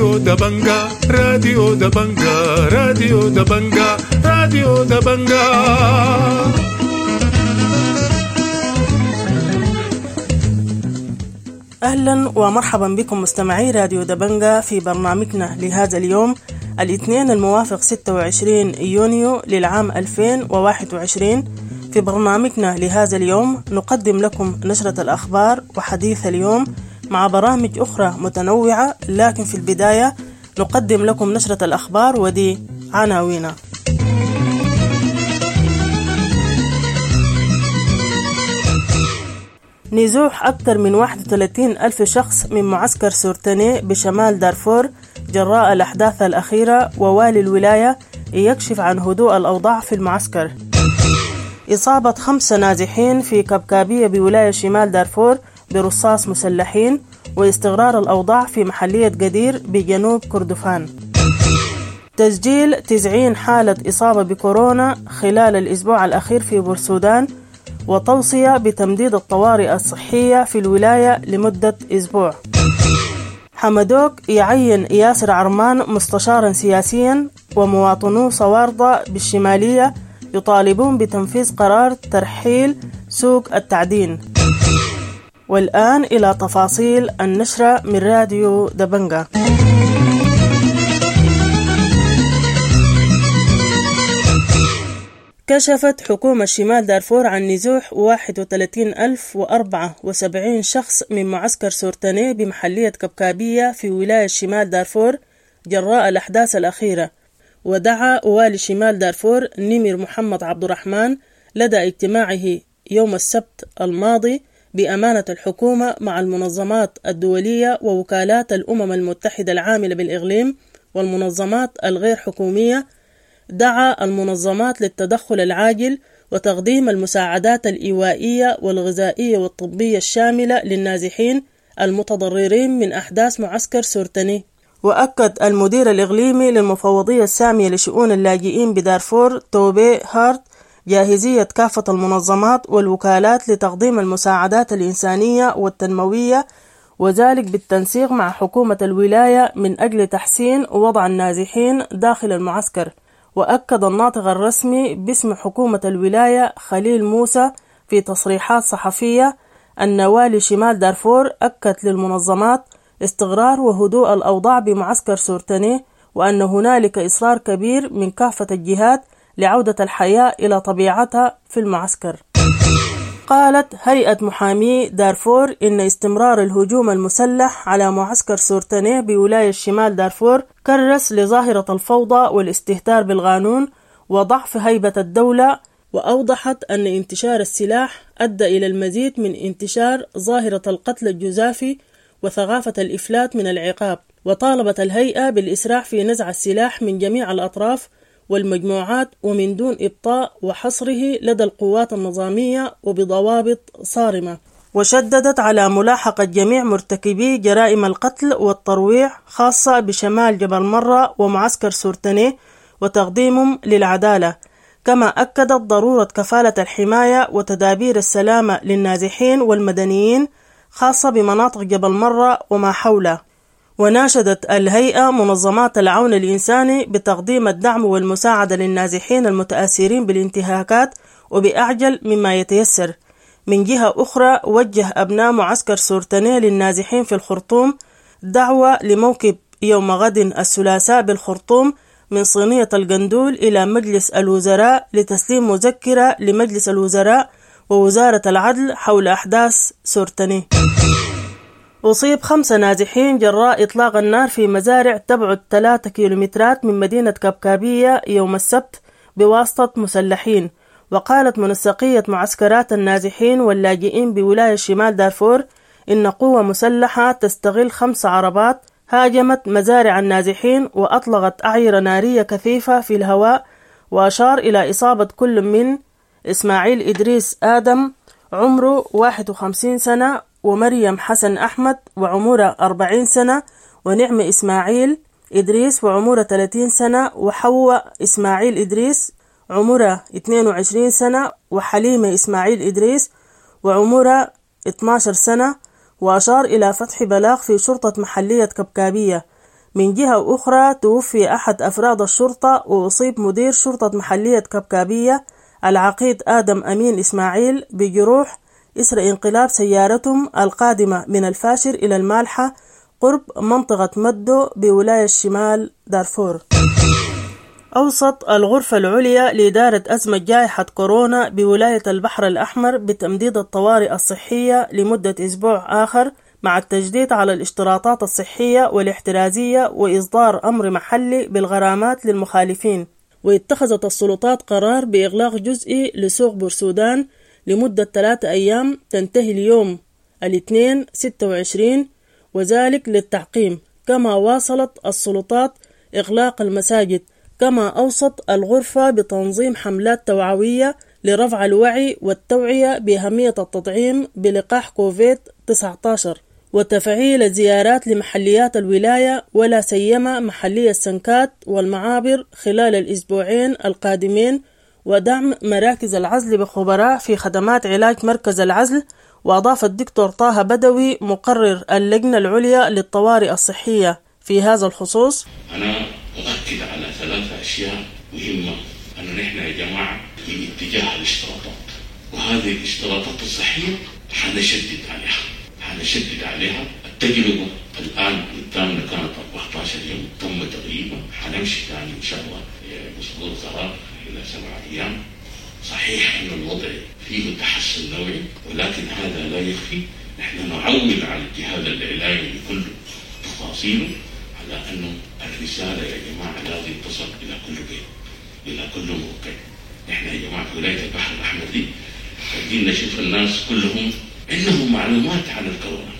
راديو دبنجا راديو دبنجا راديو دبنجا راديو دبنجا. أهلا ومرحبا بكم مستمعي راديو دبنجا في برنامجنا لهذا اليوم الاثنين الموافق 26 يونيو للعام 2021. في برنامجنا لهذا اليوم نقدم لكم نشرة الأخبار وحديث اليوم مع برامج أخرى متنوعة، لكن في البداية نقدم لكم نشرة الأخبار ودي عناوينها. نزوح أكثر من 31 ألف شخص من معسكر سورتاني بشمال دارفور جراء الأحداث الأخيرة، ووالي الولاية يكشف عن هدوء الأوضاع في المعسكر. إصابة 5 نازحين في كبكابية بولاية شمال دارفور برصاص مسلحين، واستقرار الأوضاع في محلية قدير بجنوب كردفان. تسجيل 90 حالة إصابة بكورونا خلال الأسبوع الأخير في بورسودان، وتوصية بتمديد الطوارئ الصحية في الولاية لمدة أسبوع. حمدوك يعين ياسر عرمان مستشارا سياسيا، ومواطنو صواردة بالشمالية يطالبون بتنفيذ قرار ترحيل سوق التعدين. والآن إلى تفاصيل النشرة من راديو دبنجا. كشفت حكومة شمال دارفور عن نزوح 31,074 شخص من معسكر سورتاني بمحلية كبكابية في ولاية شمال دارفور جراء الأحداث الأخيرة. ودعا والي شمال دارفور نمر محمد عبد الرحمن لدى اجتماعه يوم السبت الماضي بأمانة الحكومة مع المنظمات الدولية ووكالات الأمم المتحدة العاملة بالإقليم والمنظمات الغير حكومية. دعا المنظمات للتدخل العاجل وتقديم المساعدات الإيوائية والغذائية والطبية الشاملة للنازحين المتضررين من أحداث معسكر سورتاني. وأكد المدير الإقليمي للمفوضية السامية لشؤون اللاجئين بدارفور توبي هارت جاهزية كافة المنظمات والوكالات لتقديم المساعدات الإنسانية والتنموية، وذلك بالتنسيق مع حكومة الولاية من أجل تحسين وضع النازحين داخل المعسكر. وأكد الناطق الرسمي باسم حكومة الولاية خليل موسى في تصريحات صحفية أن والي شمال دارفور أكد للمنظمات استقرار وهدوء الأوضاع بمعسكر سورتاني، وأن هنالك إصرار كبير من كافة الجهات لعودة الحياة إلى طبيعتها في المعسكر. قالت هيئة محامي دارفور إن استمرار الهجوم المسلح على معسكر سورتاني بولاية شمال دارفور كرس لظاهرة الفوضى والاستهتار بالقانون وضعف هيبة الدولة، وأوضحت أن انتشار السلاح أدى إلى المزيد من انتشار ظاهرة القتل الجزافي وثقافة الإفلات من العقاب. وطالبت الهيئة بالإسراع في نزع السلاح من جميع الأطراف والمجموعات ومن دون إبطاء وحصره لدى القوات النظامية وبضوابط صارمة. وشددت على ملاحقة جميع مرتكبي جرائم القتل والترويع خاصة بشمال جبل مرة ومعسكر سورتاني وتقديمهم للعدالة. كما أكدت ضرورة كفالة الحماية وتدابير السلامة للنازحين والمدنيين خاصة بمناطق جبل مرة وما حوله. وناشدت الهيئة منظمات العون الإنساني بتقديم الدعم والمساعدة للنازحين المتأثرين بالانتهاكات وبأعجل مما يتيسر. من جهة أخرى وجه أبناء معسكر سورتاني للنازحين في الخرطوم دعوة لموكب يوم غد الثلاثاء بالخرطوم من صينية القندول إلى مجلس الوزراء لتسليم مذكرة لمجلس الوزراء ووزارة العدل حول أحداث سورتاني. أصيب 5 نازحين جراء إطلاق النار في مزارع تبعد 3 كيلومترات من مدينة كبكابية يوم السبت بواسطة مسلحين. وقالت منسقية معسكرات النازحين واللاجئين بولاية شمال دارفور إن قوة مسلحة تستغل 5 عربات هاجمت مزارع النازحين وأطلقت أعيرة نارية كثيفة في الهواء. وأشار إلى إصابة كل من إسماعيل إدريس آدم عمره 51 سنة، ومريم حسن أحمد وعمره 40 سنة، ونعم إسماعيل إدريس وعمره 30 سنة، وحواء إسماعيل إدريس عمره 22 سنة، وحليمة إسماعيل إدريس وعمره 12 سنة. وأشار إلى فتح بلاغ في شرطة محلية كبكابية. من جهة أخرى توفي أحد أفراد الشرطة وأصيب مدير شرطة محلية كبكابية العقيد آدم أمين إسماعيل بجروح إثر انقلاب سيارتهم القادمة من الفاشر إلى المالحة قرب منطقة مدو بولاية شمال دارفور. أوصت الغرفة العليا لإدارة أزمة جائحة كورونا بولاية البحر الأحمر بتمديد الطوارئ الصحية لمدة أسبوع آخر مع التجديد على الاشتراطات الصحية والاحترازية وإصدار أمر محلي بالغرامات للمخالفين. واتخذت السلطات قرار بإغلاق جزئي لسوق بورسودان لمدة 3 أيام تنتهي اليوم الاثنين 26، وذلك للتعقيم. كما واصلت السلطات إغلاق المساجد. كما أوصت الغرفة بتنظيم حملات توعوية لرفع الوعي والتوعية بأهمية التطعيم بلقاح كوفيد-19 وتفعيل زيارات لمحليات الولاية ولا سيما محلية السنكات والمعابر خلال الأسبوعين القادمين، ودعم مراكز العزل بخبراء في خدمات علاج مركز العزل. وأضاف الدكتور طه بدوي مقرر اللجنة العليا للطوارئ الصحية في هذا الخصوص: أنا أؤكد على 3 أشياء مهمة، أنه نحن يا جماعة في اتجاه الاشتراطات، وهذه الاشتراطات الصحية حنشدد عليها. التجربة الآن قدامنا كانت 14 يوم، تم تقريبا حنمشي ثاني إن شاء الله بصدور قرار إلى 7 أيام. صحيح أن الوضع فيه تحسن نوعي، ولكن هذا لا يكفي. نحن نعول على الجهاز الإعلامي بكل تفاصيله على أنه الرسالة يا جماعة لازم تصل إلى كل بيت، إلى كل موقع. نحن يا جماعة في ولاية البحر الأحمر دي قاعدين نشوف الناس كلهم عندهم معلومات عن الكورونا.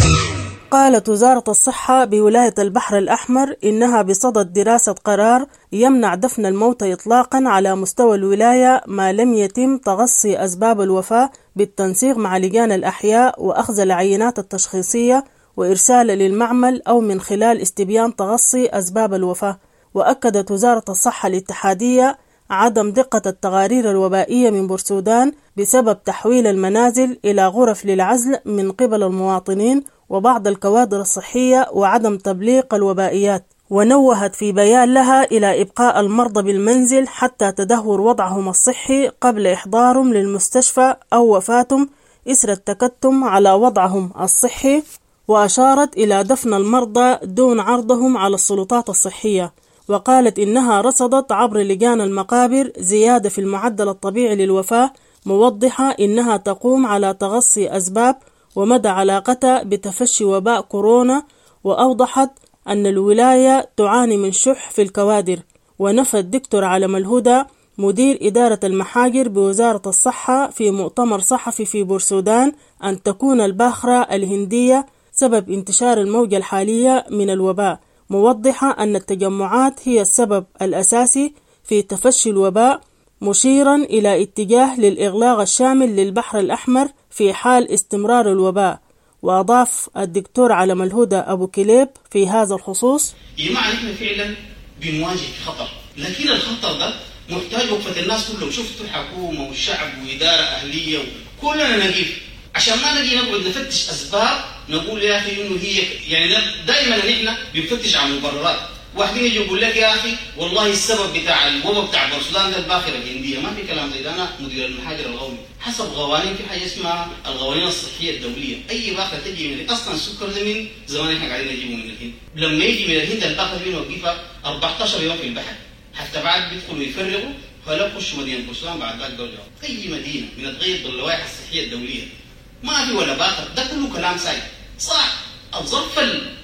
قالت وزارة الصحة بولاية البحر الأحمر إنها بصدد دراسة قرار يمنع دفن الموتى إطلاقا على مستوى الولاية ما لم يتم تغصي أسباب الوفاة بالتنسيق مع لجان الأحياء وأخذ العينات التشخيصية وإرسال للمعمل أو من خلال استبيان تغصي أسباب الوفاة. وأكدت وزارة الصحة الاتحادية عدم دقة التقارير الوبائية من بورسودان بسبب تحويل المنازل إلى غرف للعزل من قبل المواطنين وبعض الكوادر الصحية وعدم تبليغ الوبائيات. ونوهت في بيان لها إلى إبقاء المرضى بالمنزل حتى تدهور وضعهم الصحي قبل إحضارهم للمستشفى أو وفاتهم إثر التكتم على وضعهم الصحي. وأشارت إلى دفن المرضى دون عرضهم على السلطات الصحية. وقالت إنها رصدت عبر لجان المقابر زيادة في المعدل الطبيعي للوفاة، موضحة إنها تقوم على تغصي أسباب ومدى علاقتها بتفشي وباء كورونا. وأوضحت أن الولاية تعاني من شح في الكوادر. ونفى الدكتور علم الهدى مدير إدارة المحاجر بوزارة الصحة في مؤتمر صحفي في بورسودان أن تكون الباخرة الهندية سبب انتشار الموجة الحالية من الوباء، موضحة أن التجمعات هي السبب الأساسي في تفشي الوباء، مشيرا إلى اتجاه للإغلاق الشامل للبحر الأحمر في حال استمرار الوباء. وأضاف الدكتور علم الهدى أبو كليب في هذا الخصوص: نحن فعلا بنواجه خطر، لكن الخطر ده محتاج وقفة الناس كلهم. شفتوا الحكومة والشعب وإدارة أهلية كلنا نقيف، عشان ما نجي نقعد نفتش أسباب نقول يا أخي إنه هي يعني دائما نحن بنفتش عن مبررات. واحدين يجي يقول لك يا أخي والله السبب بتاع الوباء بتاع بورسودان ده الباخرة الهندية. ما في كلام زي ده. أنا مدير المحاجر القومي حسب قوانين، في حاجة اسمها القوانين الصحية الدولية. أي باخرة تجي من أصلا السكر ده من زمان إحنا قاعدين نجيبه من الهند. لما يجي من الهند الباخرة دي نوقفها 14 يوم في البحر، حتى بعد بيدخلوا يفرغوا فيخشوا مدينة بورسودان. بعد ذلك دولة أي مدينة بنتغير باللوائح الصحية الدولية ما في ولا باخر. ده كله كلام سايد صح. الظرف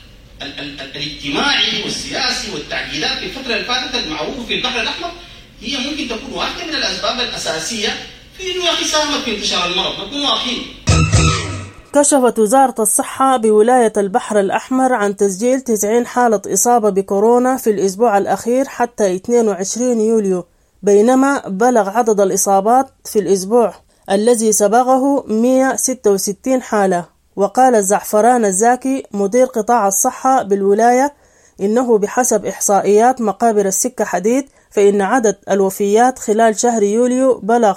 الاجتماعي والسياسي والتعديلات في الفترة اللي فاتت المعروفة في البحر الأحمر هي ممكن تكون واحدة من الأسباب الأساسية في إنه يا أخي ساهمت في انتشار المرض. نكون واضحين. كشفت وزارة الصحة بولاية البحر الأحمر عن تسجيل 90 حالة إصابة بكورونا في الأسبوع الأخير حتى 22 يوليو، بينما بلغ عدد الإصابات في الأسبوع الذي سبقه 166 حالة. وقال الزعفران الزاكي مدير قطاع الصحة بالولاية إنه بحسب إحصائيات مقابر السكة حديد فإن عدد الوفيات خلال شهر يوليو بلغ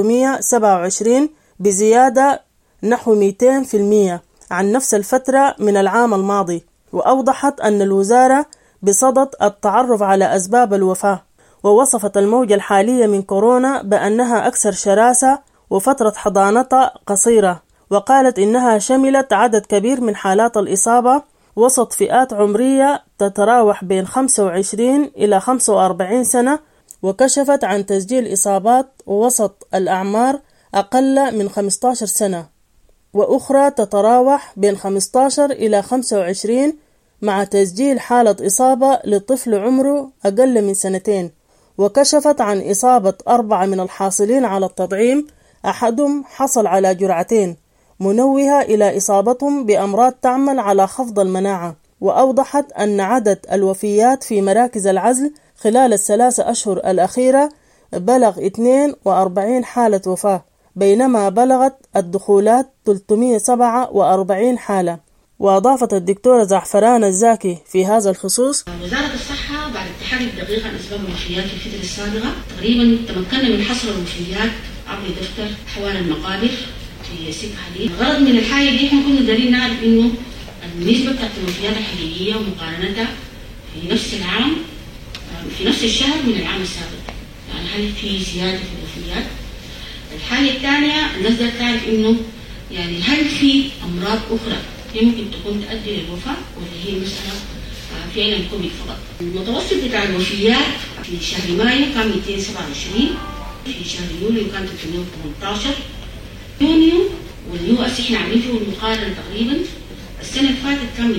627 بزيادة نحو 200% عن نفس الفترة من العام الماضي. وأوضحت أن الوزارة بصدد التعرف على أسباب الوفاة، ووصفت الموجة الحالية من كورونا بأنها أكثر شراسة وفترة حضانتها قصيرة، وقالت إنها شملت عدد كبير من حالات الإصابة وسط فئات عمرية تتراوح بين 25 إلى 45 سنة، وكشفت عن تسجيل إصابات وسط الأعمار أقل من 15 سنة، وأخرى تتراوح بين 15 إلى 25 مع تسجيل حالة إصابة لطفل عمره أقل من 2 سنين. وكشفت عن إصابة 4 من الحاصلين على التطعيم، أحدهم حصل على جرعتين، منوهة إلى إصابتهم بأمراض تعمل على خفض المناعة. وأوضحت أن عدد الوفيات في مراكز العزل خلال ال3 أشهر الأخيرة بلغ 42 حالة وفاة، بينما بلغت الدخولات 347 حالة. وأضافت الدكتورة زعفران الزاكي في هذا الخصوص: وزارة الصحة بعد التحري الدقيق عن أسباب الوفيات في الفترة السابقة تقريبا تمكنا من حصر الوفيات عبر دفتر أحوال المقابر في 6 حديث. الغرض من الحاجة دي احنا كنا دارين نعرف إنه النسبة بتاعت الوفيات الحقيقية ومقارنتها في نفس العام في نفس الشهر من العام السابق، يعني هل في زيادة في الوفيات. الحاجة الثانية الناس دار تعرف إنه يعني هل في أمراض أخرى يمكن تكون تؤدي للوفاة ولا هي مسألة في عين الكوفيد فقط. المتوسط بتاع الوفيات في شهر مايو كان 227، في شهر يوليو كان 318، يونيو واليو اس احنا عاملين فيه المقارنة تقريبا السنة اللي فاتت كان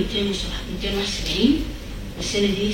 271 والسنة دي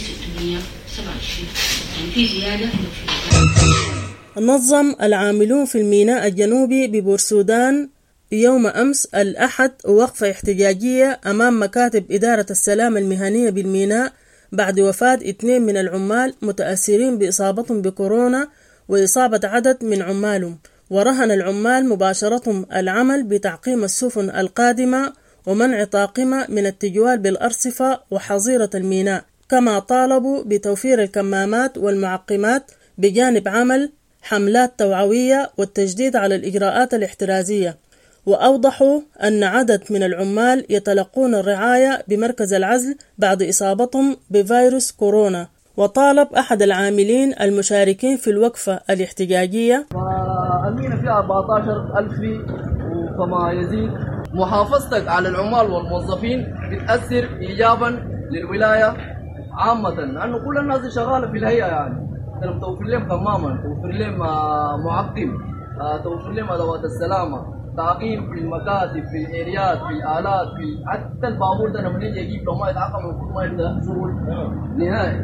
627، يعني في زيادة في الوفيات. نظم العاملون في الميناء الجنوبي ببورسودان يوم أمس الأحد وقفة احتجاجية أمام مكاتب إدارة السلامة المهنية بالميناء بعد وفاة 2 من العمال متأثرين بإصابتهم بكورونا وإصابة عدد من عمالهم. ورهن العمال مباشرتهم العمل بتعقيم السفن القادمة ومنع طاقمة من التجوال بالأرصفة وحظيرة الميناء، كما طالبوا بتوفير الكمامات والمعقمات بجانب عمل حملات توعوية والتجديد على الإجراءات الاحترازية. وأوضحوا أن عدد من العمال يتلقون الرعاية بمركز العزل بعد إصابتهم بفيروس كورونا. وطالب أحد العاملين المشاركين في الوقفة الاحتجاجية: المينا فيها 14,000 وكما يزيد، محافظتك على العمال والموظفين بتأثر إيجابا للولاية عامة، لأنه كل الناس شغالة في الهيئة، يعني أنت توفر لهم كماما، توفر لهم معقم، توفر لهم أدوات السلامة، تعقيم في المكاتب، في الاريات، في الالات، في حتى البابور ده لما نيجي يجيب له ما يتعقم المفروض ما يبدا شغل نهائي.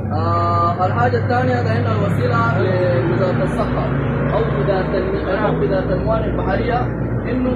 الحاجه الثانيه ده هنا الوسيله لوزاره الصحه او وزاره الموارد البحريه، انه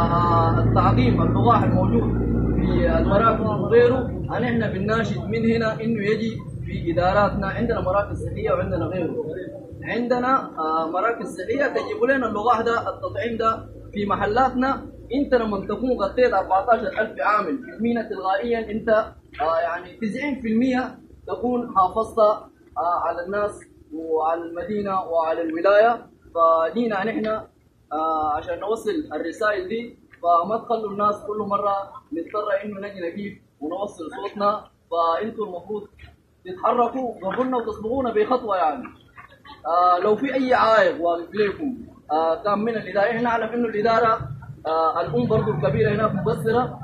التعقيم اللقاح الموجود في المراكز وغيره، ان احنا بنناشد من هنا انه يجي في اداراتنا. عندنا مراكز صحيه وعندنا غيره، عندنا مراكز صحيه تجيبوا لنا اللقاح ده التطعيم ده في محلاتنا. انت لما تكون غطيت 14,000 عامل في المينا تلقائيا انت يعني 90% تكون حافظت على الناس وعلى المدينه وعلى الولايه. فدينا نحن عشان نوصل الرسائل دي، فما تخلوا الناس كل مره نضطر انه نجي نجيب ونوصل صوتنا، فانتوا المفروض تتحركوا قبلنا وتصبغونا بخطوه. يعني لو في اي عائق واقف لكم كان من الإدارة، إحنا نعلم إنه الإدارة الأم برضو الكبيرة هناك مبصرة،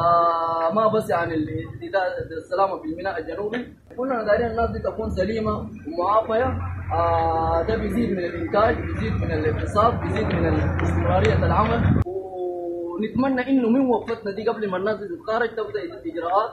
ما بس يعني الإدارة السلامة في الميناء الجنوبي، كلنا دايرين الناس دي تكون سليمة ومعافية. ده بيزيد من الإنتاج، بيزيد من الاقتصاد، بيزيد من استمرارية العمل. ونتمنى إنه من وقفتنا دي قبل ما الناس دي تتخرج تبدأ إجراءات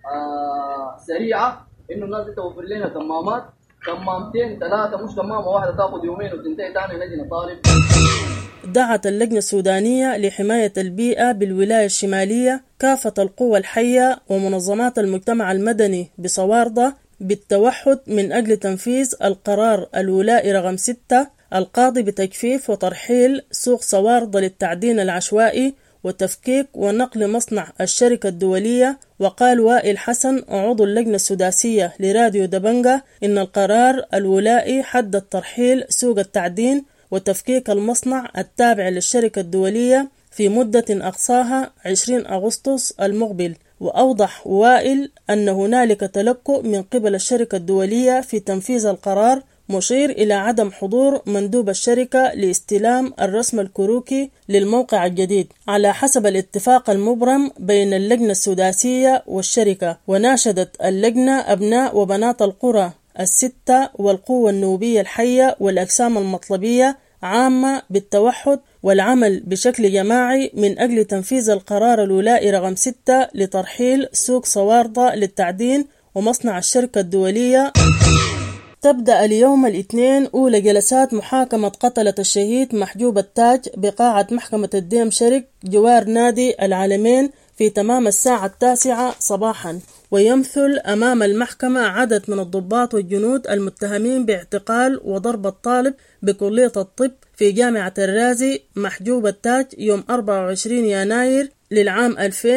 سريعة، إنه الناس دي توفر لنا كمامات، كمامتين 3، مش كمامة واحدة تاخذ يومين وتنتهي تاني نجي نطالب. دعت اللجنة السودانية لحماية البيئة بالولاية الشمالية كافة القوى الحية ومنظمات المجتمع المدني بصواردة بالتوحد من أجل تنفيذ القرار الولائي رقم 6 القاضي بتجفيف وترحيل سوق صواردة للتعدين العشوائي وتفكيك ونقل مصنع الشركة الدولية. وقال وائل حسن عضو اللجنة السداسية لراديو دبنجة إن القرار الولائي حدد ترحيل سوق التعدين وتفكيك المصنع التابع للشركة الدولية في مدة أقصاها 20 أغسطس المقبل، وأوضح وائل أن هنالك تلكؤ من قبل الشركة الدولية في تنفيذ القرار، مشير إلى عدم حضور مندوب الشركة لاستلام الرسم الكروكي للموقع الجديد على حسب الاتفاق المبرم بين اللجنة السداسية والشركة. وناشدت اللجنة أبناء وبنات القرى الستة والقوة النوبية الحية والأجسام المطلبية عامة بالتوحد والعمل بشكل جماعي من أجل تنفيذ القرار الولائي رقم 6 لترحيل سوق صواردة للتعدين ومصنع الشركة الدولية. تبدأ اليوم الاثنين أولى جلسات محاكمة قتلة الشهيد محجوب التاج بقاعة محكمة الديم شرق جوار نادي العالمين في تمام الساعة 9 صباحا. ويمثل أمام المحكمة عدد من الضباط والجنود المتهمين باعتقال وضرب الطالب بكلية الطب في جامعة الرازي محجوب التاج يوم 24 يناير للعام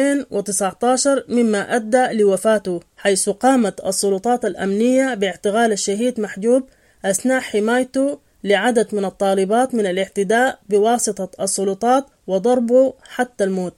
2019، مما أدى لوفاته، حيث قامت السلطات الأمنية باعتقال الشهيد محجوب أثناء حمايته لعدد من الطالبات من الاعتداء بواسطة السلطات وضربه حتى الموت.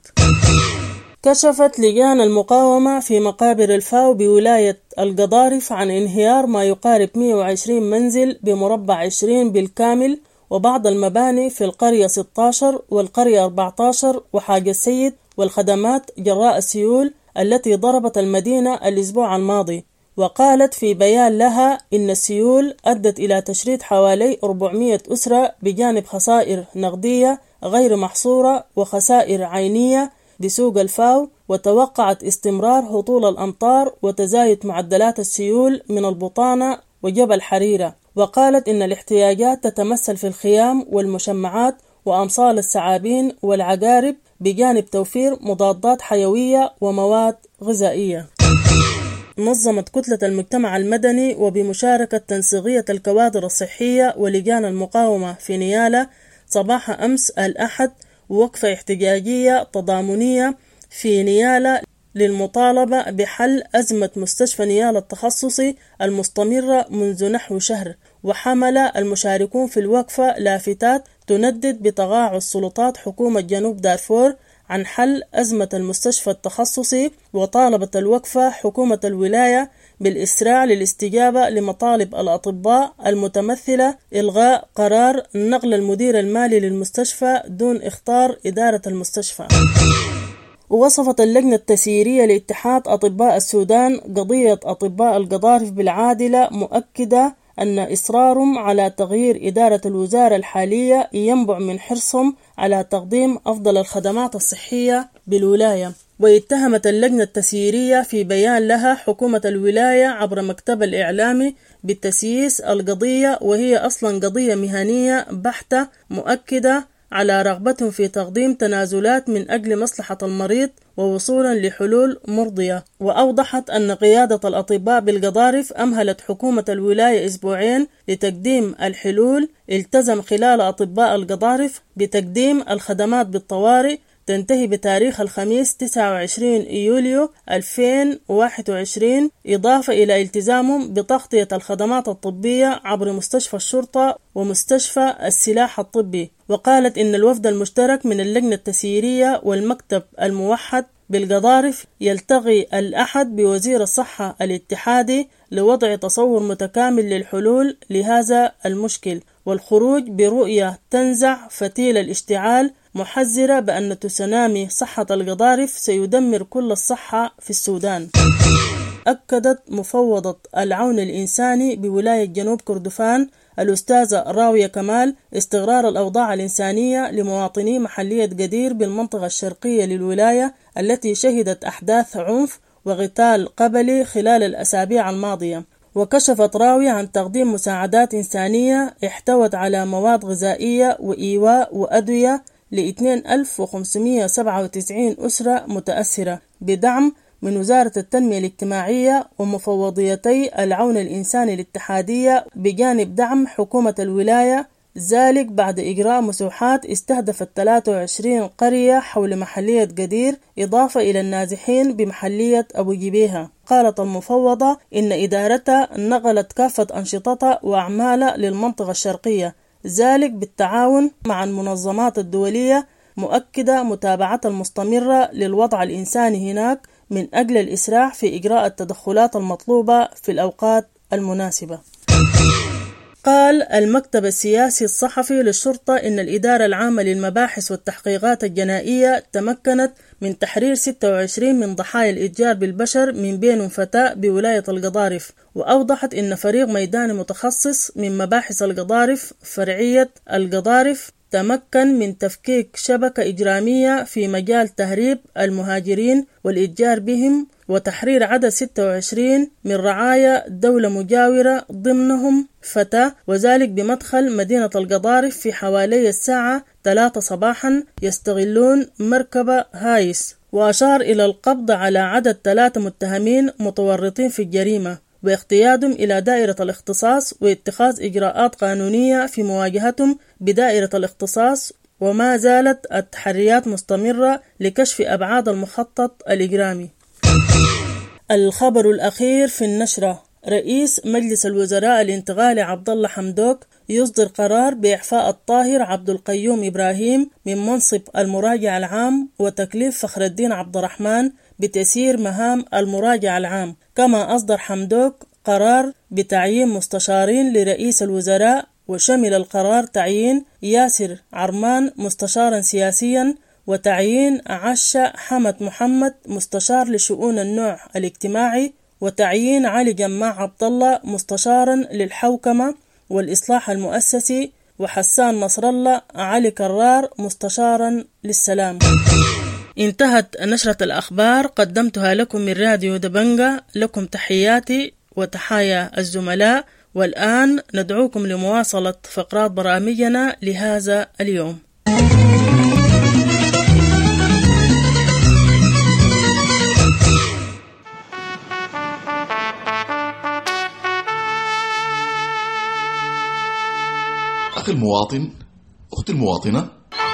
كشفت لجان المقاومة في مقابر الفاو بولاية القضارف عن انهيار ما يقارب 120 منزل بمربع 20 بالكامل وبعض المباني في القرية 16 والقرية 14 وحاج السيد والخدمات جراء السيول التي ضربت المدينة الأسبوع الماضي. وقالت في بيان لها إن السيول أدت إلى تشريد حوالي 400 أسرة بجانب خسائر نقدية غير محصورة وخسائر عينية بسوق الفاو، وتوقعت استمرار هطول الأمطار وتزايد معدلات السيول من البطانة وجبل حريرة. وقالت إن الاحتياجات تتمثل في الخيام والمشمعات وأمصال الثعابين والعقارب بجانب توفير مضادات حيوية ومواد غذائية. نظمت كتلة المجتمع المدني وبمشاركة تنسيقية الكوادر الصحية ولجان المقاومة في نيالا صباح أمس الأحد وقفة احتجاجية تضامنية في نيالا للمطالبة بحل أزمة مستشفى نيالا التخصصي المستمرة منذ نحو شهر. وحمل المشاركون في الوقفة لافتات تندد بتقاعس سلطات حكومة جنوب دارفور عن حل أزمة المستشفى التخصصي. وطالبت الوقفة حكومة الولاية بالإسراع للاستجابة لمطالب الأطباء المتمثلة إلغاء قرار نقل المدير المالي للمستشفى دون إخطار إدارة المستشفى. ووصفت اللجنة التسييرية لاتحاد أطباء السودان قضية أطباء القضارف بالعادلة، مؤكدة أن إصرارهم على تغيير إدارة الوزارة الحالية ينبع من حرصهم على تقديم أفضل الخدمات الصحية بالولاية. واتهمت اللجنة التسييرية في بيان لها حكومة الولاية عبر مكتب الإعلامي بتسييس القضية، وهي أصلا قضية مهنية بحتة، مؤكدة على رغبتهم في تقديم تنازلات من أجل مصلحة المريض ووصولا لحلول مرضية. وأوضحت أن قيادة الأطباء بالقضارف أمهلت حكومة الولاية أسبوعين لتقديم الحلول. التزم خلال أطباء القضارف بتقديم الخدمات بالطوارئ تنتهي بتاريخ الخميس 29 يوليو 2021، إضافة إلى التزامهم بتغطية الخدمات الطبية عبر مستشفى الشرطة ومستشفى السلاح الطبي. وقالت إن الوفد المشترك من اللجنة التسييرية والمكتب الموحد بالقضارف يلتقي الأحد بوزير الصحة الاتحادي لوضع تصور متكامل للحلول لهذا المشكل والخروج برؤية تنزع فتيل الاشتعال، محذرة بأن تسونامي صحة القضارف سيدمر كل الصحة في السودان. أكدت مفوضة العون الإنساني بولاية جنوب كردفان الأستاذة راوية كمال استقرار الأوضاع الإنسانية لمواطني محلية قدير بالمنطقة الشرقية للولاية التي شهدت أحداث عنف وقتال قبلي خلال الأسابيع الماضية. وكشفت راوية عن تقديم مساعدات إنسانية احتوت على مواد غذائية وإيواء وأدوية ل 2597 أسرة متأثرة بدعم من وزارة التنمية الاجتماعية ومفوضيتي العون الإنساني الاتحادية بجانب دعم حكومة الولاية، ذلك بعد إجراء مسوحات استهدفت 23 قرية حول محلية قدير إضافة إلى النازحين بمحلية أبو جبيهة. قالت المفوضة إن إدارتها نقلت كافة أنشطتها وأعمالها للمنطقة الشرقية، ذلك بالتعاون مع المنظمات الدولية، مؤكدة متابعة المستمرة للوضع الإنساني هناك من أجل الإسراع في إجراء التدخلات المطلوبة في الأوقات المناسبة. قال المكتب السياسي الصحفي للشرطة إن الإدارة العامة للمباحث والتحقيقات الجنائية تمكنت من تحرير 26 من ضحايا الإتجار بالبشر من بينهم فتاة بولاية القضارف، وأوضحت إن فريق ميداني متخصص من مباحث القضارف فرعية القضارف تمكن من تفكيك شبكة إجرامية في مجال تهريب المهاجرين والإتجار بهم وتحرير عدد 26 من رعايا دولة مجاورة ضمنهم فتاة، وذلك بمدخل مدينة القضارف في حوالي الساعة 3 صباحا يستغلون مركبة هايس. وأشار إلى القبض على عدد 3 متهمين متورطين في الجريمة واقتيادهم إلى دائرة الاختصاص واتخاذ إجراءات قانونية في مواجهتهم بدائرة الاختصاص. وما زالت التحريات مستمرة لكشف أبعاد المخطط الإجرامي. الخبر الأخير في النشرة: رئيس مجلس الوزراء الانتقالي عبد الله حمدوك يصدر قرار بإعفاء الطاهر عبد القيوم إبراهيم من منصب المراجع العام وتكليف فخر الدين عبد الرحمن بتسيير مهام المراجع العام. كما أصدر حمدوك قرار بتعيين مستشارين لرئيس الوزراء، وشمل القرار تعيين ياسر عرمان مستشارا سياسيا، وتعيين عشة حمد محمد مستشار لشؤون النوع الاجتماعي، وتعيين علي جماع عبد الله مستشارا للحوكمة والإصلاح المؤسسي، وحسان نصر الله علي كرار مستشارا للسلام. انتهت نشرة الأخبار قدمتها لكم من راديو دبنجة. لكم تحياتي وتحايا الزملاء، والآن ندعوكم لمواصلة فقرات برامجنا لهذا اليوم. أخي المواطن، أختي المواطنة،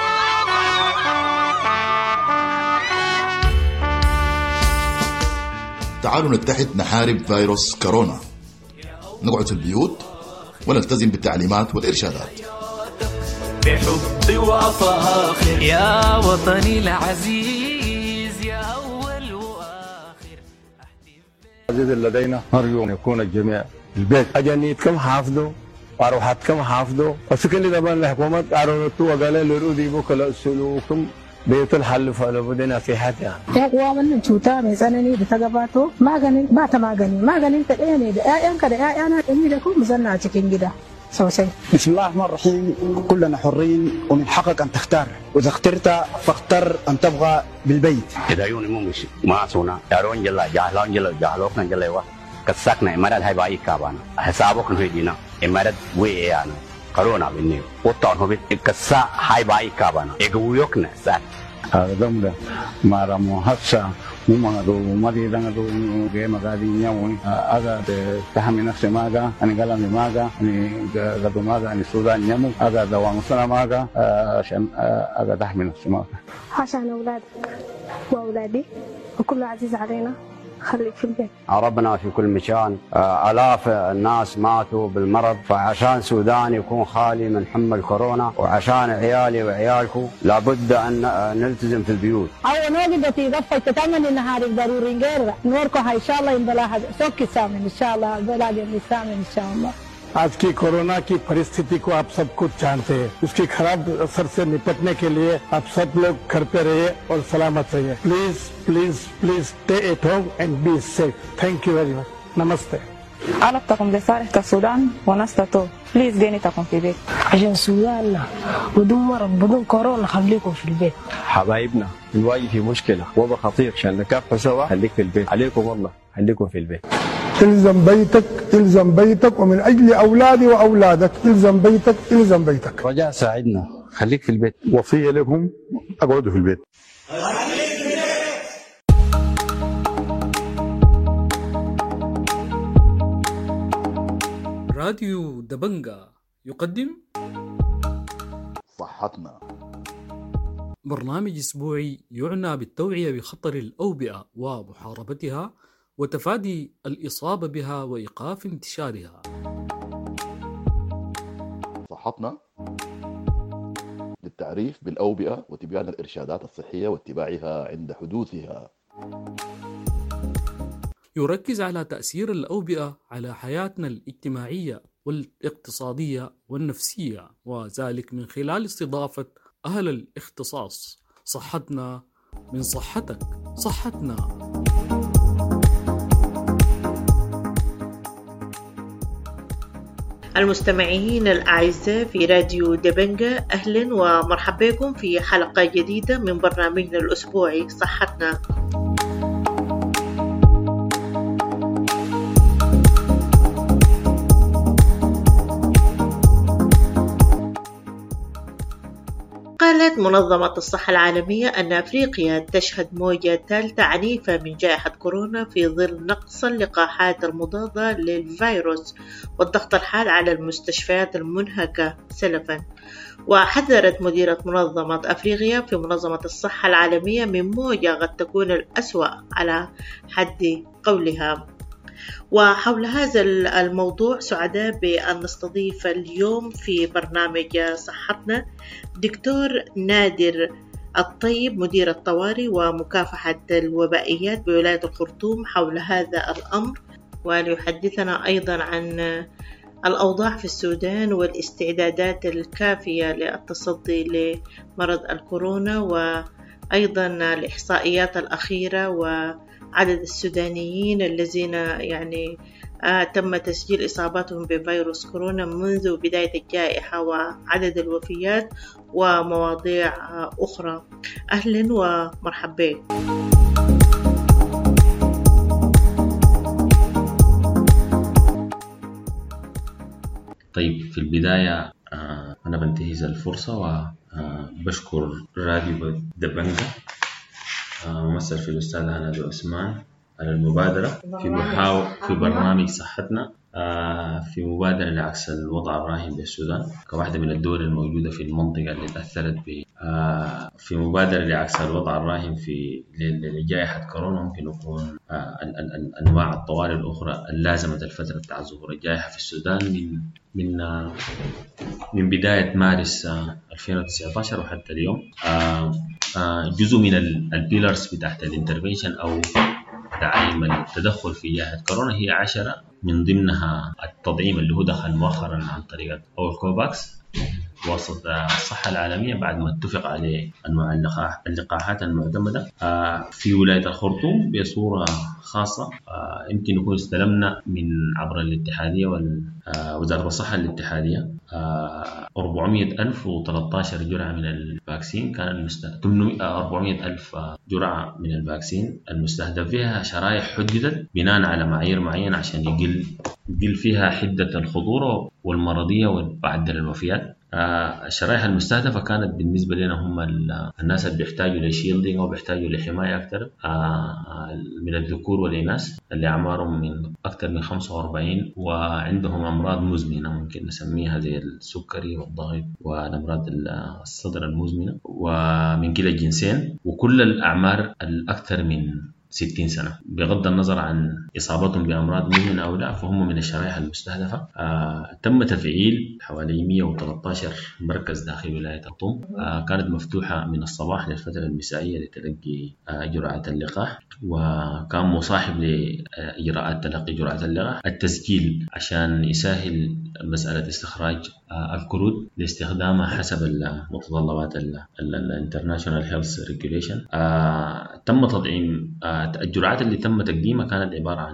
تعالوا نتحد نحارب فيروس كورونا. نقعد في البيوت ونلتزم بالتعليمات والإرشادات. بحبي وفاخر يا وطني العزيز يا أول وآخر. العزيز لدينا نرجو أن يكون الجميع البيت أجنيتكم حافظوا وأروحاتكم حافظوا وسكن لدبان الحكومة أرونتوا وقال لرودي بكلا سلوكم بيت الحل فلو بدنا في حتى يقوى من شوتا ميزانني بتجاباتو ما غني بات ما غني تديني ده كده أنا إني لكم مزنا cikin gida sosai. بسم الله الرحمن الرحيم. كلنا حرين ومن حقك أن تختار، وإذا اخترت فاختر أن تبغى بالبيت. إذا يوني مش ما سونا يارون جلا جاهلون جلا جاهلوك نجلا وا كسكنا إمارات هاي باي كابانا حسابك نهيدينا إمارات ويانا كورونا بيني وطن هو بيتكسا هاي باي كابانا إجويوكنا سات هذا دمدا مارامو هسا ممانو مادي دانغو جيما غادي نياوي هذا تحمي نفسي ماغا أنا قلمي ماغا أنا غدو ماغا أنا سودان نيامو هذا دوام سنة ماغا عشان هذا تحمي نفسي ماغا عشان أولادي وأولادي وكل عزيز علينا خليك في البيت. ربنا في كل مكان آلاف الناس ماتوا بالمرض، فعشان سودان يكون خالي من حمى كورونا وعشان عيالي وعيالكم لابد أن نلتزم في البيوت. أول نوجد في غفة تتمنى النهار ضروري غير نوركم إن شاء الله إن بلاها سوكي سامن إن شاء الله بلاها سامن إن شاء الله. आज की कोरोना की परिस्थिति को आप सब कुछ जानते हैं। उसकी खराब असर से निपटने के लिए आप सब लोग घर पे रहिए और सलामत रहिए। Please please please stay at home and be safe. Thank you very much. नमस्ते. علاقتكم بصالح السودان ونستطيع. بليز جينيتكم في البيت. عشان سوداننا بدون مرض بدون كورونا خليكم في البيت. حبايبنا الواجه في مشكلة وضع خطير عشان نكافحوا سوا. خليك في البيت. عليكم والله خليكم في البيت. الزم بيتك الزم بيتك ومن أجل أولادي وأولادك الزم بيتك الزم بيتك. رجاء ساعدنا خليك في البيت. وصية لكم اقعدوا في البيت. راديو دبنجة يقدم صحتنا، برنامج أسبوعي يعنى بالتوعية بخطر الأوبئة ومحاربتها وتفادي الإصابة بها وإيقاف انتشارها. صحتنا للتعريف بالأوبئة وتبيان الإرشادات الصحية واتباعها عند حدوثها. يركز على تأثير الأوبئة على حياتنا الاجتماعية والاقتصادية والنفسية، وذلك من خلال استضافة أهل الاختصاص. صحتنا من صحتك، صحتنا. المستمعين الأعزاء في راديو دبنجة، أهلا ومرحبا بكم في حلقة جديدة من برنامجنا الأسبوعي صحتنا. قالت منظمة الصحة العالمية أن أفريقيا تشهد موجة ثالثة عنيفة من جائحة كورونا في ظل نقص اللقاحات المضادة للفيروس والضغط الحاد على المستشفيات المنهكة سلفا. وحذرت مديرة منظمة أفريقيا في منظمة الصحة العالمية من موجة قد تكون الأسوأ على حد قولها. وحول هذا الموضوع سعداء بأن نستضيف اليوم في برنامج صحتنا دكتور نادر الطيب، مدير الطوارئ ومكافحة الوبائيات بولاية الخرطوم، حول هذا الأمر، وليحدثنا أيضا عن الأوضاع في السودان والاستعدادات الكافية للتصدي لمرض الكورونا، وأيضا الإحصائيات الأخيرة وعدد السودانيين الذين تم تسجيل إصابتهم بفيروس كورونا منذ بداية الجائحة وعدد الوفيات ومواضيع أخرى. أهلا ومرحبا. طيب، في البداية أنا بنتهز الفرصة وبشكر راديو دبنجة ممثل في الأستاذة هنادي عثمان على المبادرة في برنامج صحتنا، في مبادرة لعكس الوضع الراهن بالسودان كواحدة من الدول الموجودة في المنطقة اللي تأثرت في مبادرة لعكس الوضع الراهن في لجائحة كورونا. ممكن يكون أنواع الطوارئ الأخرى اللازمة الفترة بتاع ظهور الجائحة في السودان من بداية مارس 2019 وحتى اليوم. جزء من البيلرز بتاعت الانترفنشن أو دعائم التدخل في جائحة كورونا هي 10، من ضمنها التطعيم اللي هو دخل مؤخرا عن طريق أو الكوفاكس وسط الصحة العالمية بعد ما اتفق عليه أنواع اللقاحات المعتمدة في ولاية الخرطوم بصورة خاصة. يمكن نكون استلمنا من عبر الاتحادية ووزارة الصحة الاتحادية 400,013 جرعة من الفاكسين. كان 400,000 جرعة من الفاكسين المستهدف فيها شرائح حددت بناء على معايير معينة عشان يقل فيها حدة الخطورة والمرضية ومعدل الوفيات. الشرائح المستهدفة كانت بالنسبة لنا هم الناس اللي بيحتاجوا لشيلدينج أو بيحتاجوا لحماية أكثر من الذكور والإناث اللي أعمارهم من أكثر من 45 وعندهم أمراض مزمنة ممكن نسميها زي السكري والضغط والأمراض الصدر المزمنة، ومن كلا الجنسين، وكل الأعمار الأكثر من 60 سنة بغض النظر عن إصابتهم بأمراض مزمنة أو لا، فهم من الشرائح المستهدفة. تم تفعيل حوالي 113 مركز داخل ولاية الخرطوم. كانت مفتوحة من الصباح للفترة المسائية لتلقي جرعة اللقاح، وكان مصاحب لإجراءات تلقي جرعة اللقاح التسجيل عشان يسهل مسألة استخراج الكروت لاستخدامها حسب المتطلبات الانترناشونال هيلث ريجوليشن. تم تطعيم الجرعات اللي تم تقديمها كانت عبارة عن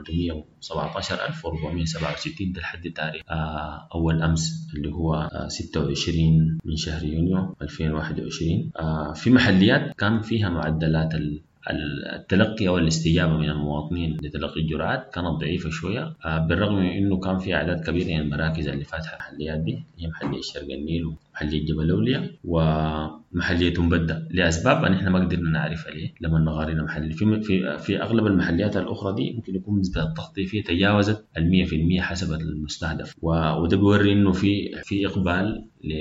117,467 لحد تاريخ أول أمس اللي هو 26 من شهر يونيو 2021. في محليات كان فيها معدلات التلقي أو الاستجابة من المواطنين لتلقي الجرعات كانت ضعيفة شوية، بالرغم من أنه كان في أعداد كبيرة من المراكز اللي فاتحة المحليات دي، هي محلية شرق النيل ومحلية جبل الأولياء ومحلية مبدة، لأسباب أن إحنا ما قدرنا نعرفها ليه لما نغارينا محلي. في أغلب المحليات الأخرى دي ممكن يكون نسبة التغطية فيها تجاوزت 100% حسب المستهدف، وده بيوري إنه في إقبال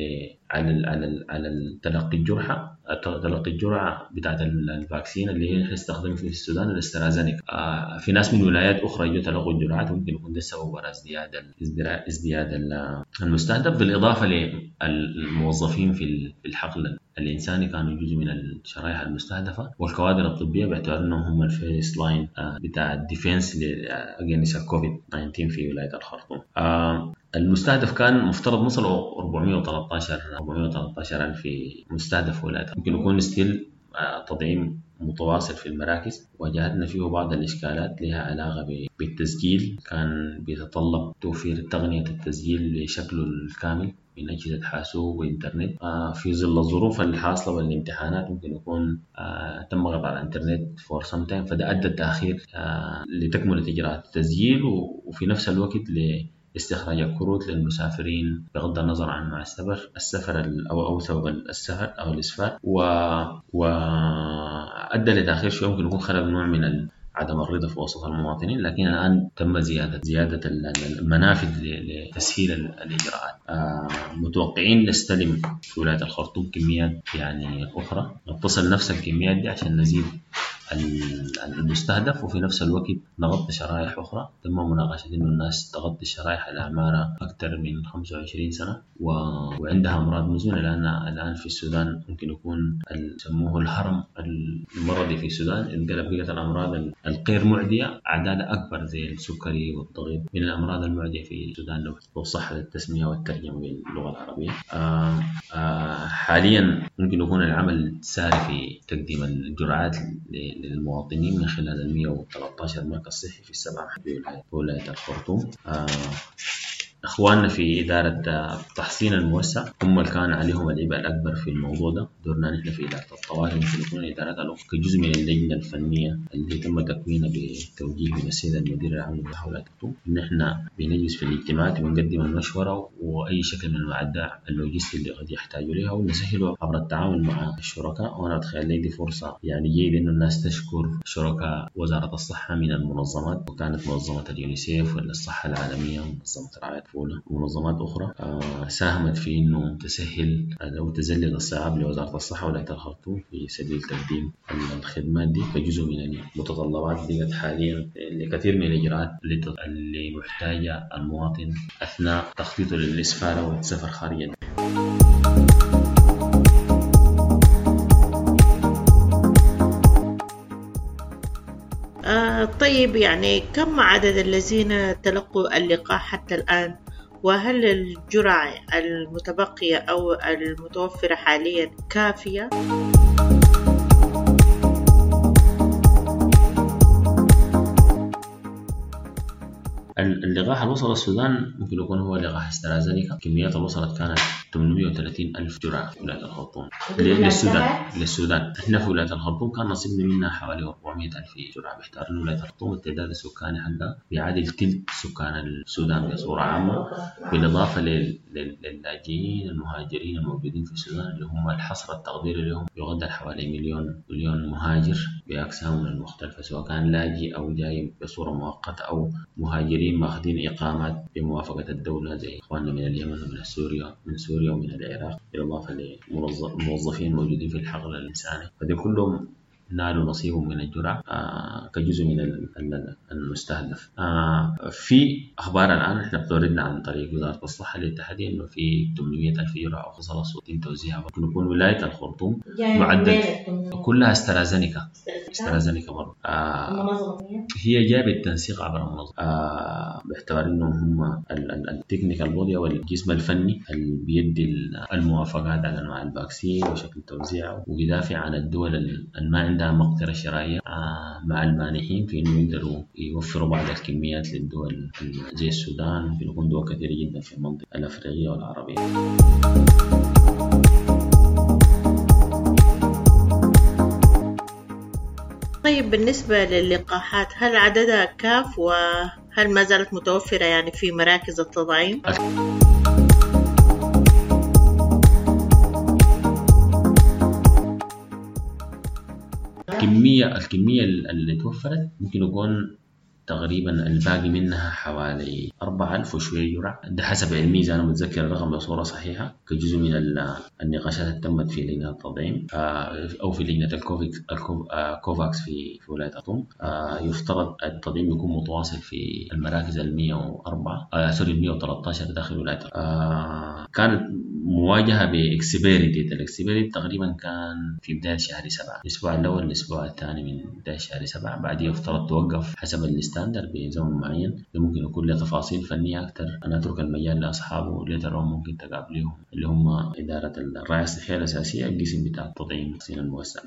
على تلقي الجرعة بتاعت الفاكسين اللي هي نستخدمها في السودان الاسترازينيكا. في ناس من ولايات أخرى يجوا تلقوا الجرعات، ممكن يكون ده السبب وراء ازدياد المستهدف، بالإضافة الموظفين في الحقل الإنساني كانوا جزء من الشرائح المستهدفة، والكوادر الطبية باعتبار أنهم هم الفيرست لاين بتاع الديفنس أجينست الكوفيد 19 في ولاية الخرطوم. المستهدف كان مفترض نصل 413 ألف مستهدف ولاية. ممكن يكون ستيل تدعيم متواصل في المراكز، واجهتنا فيه بعض الإشكالات لها علاقة بالتسجيل. كان بيتطلب توفير تقنية التسجيل بشكله الكامل من أجهزة حاسوب وإنترنت. في ظل الظروف الحاصلة والامتحانات ممكن يكون تم قطع الإنترنت for some time، فده أدى التأخير لتكملة إجراءات التسجيل، وفي نفس الوقت لاستخراج الكروت للمسافرين بغض النظر عن مع السفر أو سبب السفر أو الإسفار، وأدى لتأخير شوية. ممكن يكون خلق نوع من عدم الرضا في وسط المواطنين، لكن الآن تم زيادة المنافذ لتسهيل الإجراءات. متوقعين نستلم في ولاية الخرطوم كميات يعني أخرى، نتصل نفس الكميات دي عشان نزيد المستهدف، وفي نفس الوقت نغطي شرائح أخرى. تم مناقشة إنه الناس تغطي الشرائح اللي أعمارها أكثر من 25 سنة وعندها أمراض مزمنة، لأن الآن في السودان ممكن يكون يسموه الهرم المرضي في السودان انقلب بقت الأمراض الغير معدية عدالة أكبر زي السكري والضغط من الأمراض المعدية في السودان لو صح التسمية والترجمة باللغة العربية. حاليا ممكن يكون العمل ساري في تقديم الجرعات للمواطنين من خلال 113 مركز صحي في 7 ولاية الخرطوم. إخواننا في إدارة التحصين الموسع هم اللي كان عليهم العبء الأكبر في الموضوع ده. دورنا نحن في إدارة الطوارئ ممكن يكون إدارات الأخرى كجزء من اللجنة الفنية اللي تم تكوينها بتوجيه من السيد المدير العام لولاية الخرطوم، إن إحنا بنجلس في الاجتماعات وبنقدم المشورة وأي شكل من المعدات اللوجستي اللي قد يحتاجوا لها، ونسهله عبر التعاون مع الشركاء. وأنا أتخيل لي دي فرصة يعني جيدة إنه الناس تشكر شركاء وزارة الصحة من المنظمات، وكانت منظمة اليونيسيف والصحة العالمية ومنظمة رعاية ومنظمات أخرى ساهمت في إنه تسهل أو تذلل الصعاب لوزارة الصحة ولاية الخرطوم في سبيل تقديم الخدمات دي كجزء من المتطلبات دي حاليا لكثير من الإجراءات اللي محتاجة المواطن أثناء تخطيطه للإسفارة والسفر خارجا. طيب، يعني كم عدد الذين تلقوا اللقاح حتى الآن؟ وهل الجرعة المتبقية أو المتوفرة حاليا كافية؟ اللقاح اللي وصل السودان ممكن يكون هو لقاح استرازينيكا. كميات اللي وصلت كانت 830 ألف جرعة في ولاية الخرطوم للسودان. احنا في ولاية الخرطوم كان نصيبنا منها حوالي 400 ألف جرعة، باعتبار ان ولاية الخرطوم التعداد السكاني حقها بيعادل ثلث سكان السودان بصورة عامة، بالإضافة للاجئين المهاجرين الموجودين في السودان اللي هم الحصر التقديري لهم يقدر حوالي مليون مهاجر بأقسامهم المختلفة، سواء كان لاجئ أو جاي بصورة مؤقتة أو مهاجرين ماخذين إقامات بموافقة الدولة زي إخواننا من اليمن ومن سوريا ومن العراق، بالإضافة لموظفين موجودين في الحقل الإنساني. فدي كلهم نالوا نصيبهم من الجرعة كجزء من المستهدف. في أخبار الآن إحنا بتوردنا عن طريق وزارة الصحة الاتحادية إنه في 800 ألف جرعة وفصل الصوتين توزيعها. ممكن يكون ولاية الخرطوم معدل كلها استرازينيكا برضه. هي جاء بالتنسيق عبر المنظمة باعتبار إنه هم التكنيكال بودي أو الجسم الفني اللي بيدي الموافقات على أنواع الفاكسين وشكل توزيعه، ويدافع عن الدول اللي ما عندها مقدرة شرائية مع المانحين في إنه يقدروا يوفروا بعض الكميات للدول زي السودان. ممكن يكون دول كثيرة جدا في المنطقة الأفريقية والعربية. طيب، بالنسبة للقاحات هل عددها كاف وهل ما زالت متوفرة يعني في مراكز التطعيم؟ الكمية اللي توفرت ممكن يكون تقريبا الباقي منها حوالي 4000 وشوية جرعة، ده حسب علمي إذا أنا متذكر الرقم بصورة صحيحة، كجزء النقاشات اللي تمت في لجنة التطعيم أو في لجنة الكوفاكس في ولاية خرطوم. يفترض التطعيم يكون متواصل في المراكز 113 داخل ولاية. كانت مواجهة بإكسبيري ديت. الإكسبيري تقريبا كان في بداية شهر 7، الأسبوع الأول الأسبوع الثاني من بداية شهر 7. بعدين يفترض توقف حسب الستاندر بزمن معين. ممكن يكون له تفاصيل فنية أكثر، أنا أترك المجال لأصحابه ليتر ممكن تقابليهم اللي هم إدارة الرعاية الصحية الأساسية القسم بتاع التطعيم التحصين الموسع.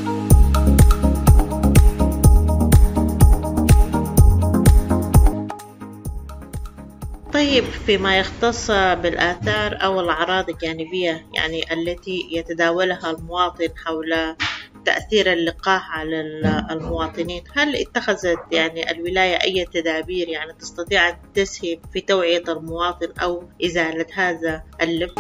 طيب، فيما يختص بالآثار أو الأعراض الجانبية يعني التي يتداولها المواطن حول تأثير اللقاح على المواطنين، هل اتخذت يعني الولاية أي تدابير يعني تستطيع أن تسهم في توعية المواطن أو إزالة هذا اللبس؟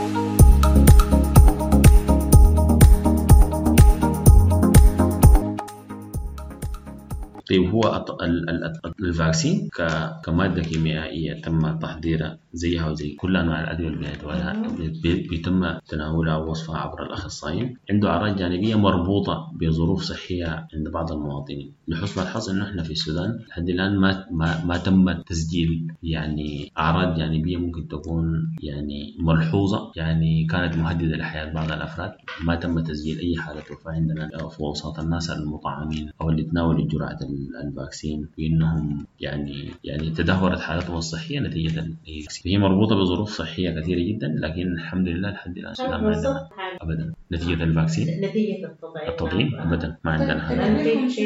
طيب، هو الفاكسين كمادة كيميائية تم تحضيرها زيها وزي كل أنواع الأدوية اللي بيتم تناولها ووصفها عبر الأخصائيين. عنده أعراض جانبية مربوطة بظروف صحية عند بعض المواطنين. لحسن الحظ إنه إحنا في السودان لحد الآن ما تم تسجيل يعني أعراض جانبية ممكن تكون يعني ملحوظة، يعني كانت مهددة لحياة بعض الأفراد. ما تم تسجيل أي حالة وفاة عندنا في وسط الناس المطعمين أو اللي تناولوا جرعة الفاكسين، بأنهم يعني تدهورت حالتهم الصحية نتيجة الفاكسين. هي مربوطة بظروف صحية كثيرة جدا، لكن الحمد لله لحد الآن السودان ما عندنا أبدا نتيجة الفاكسين، نتيجة التطعيم أبدا ما عندنا حاجة.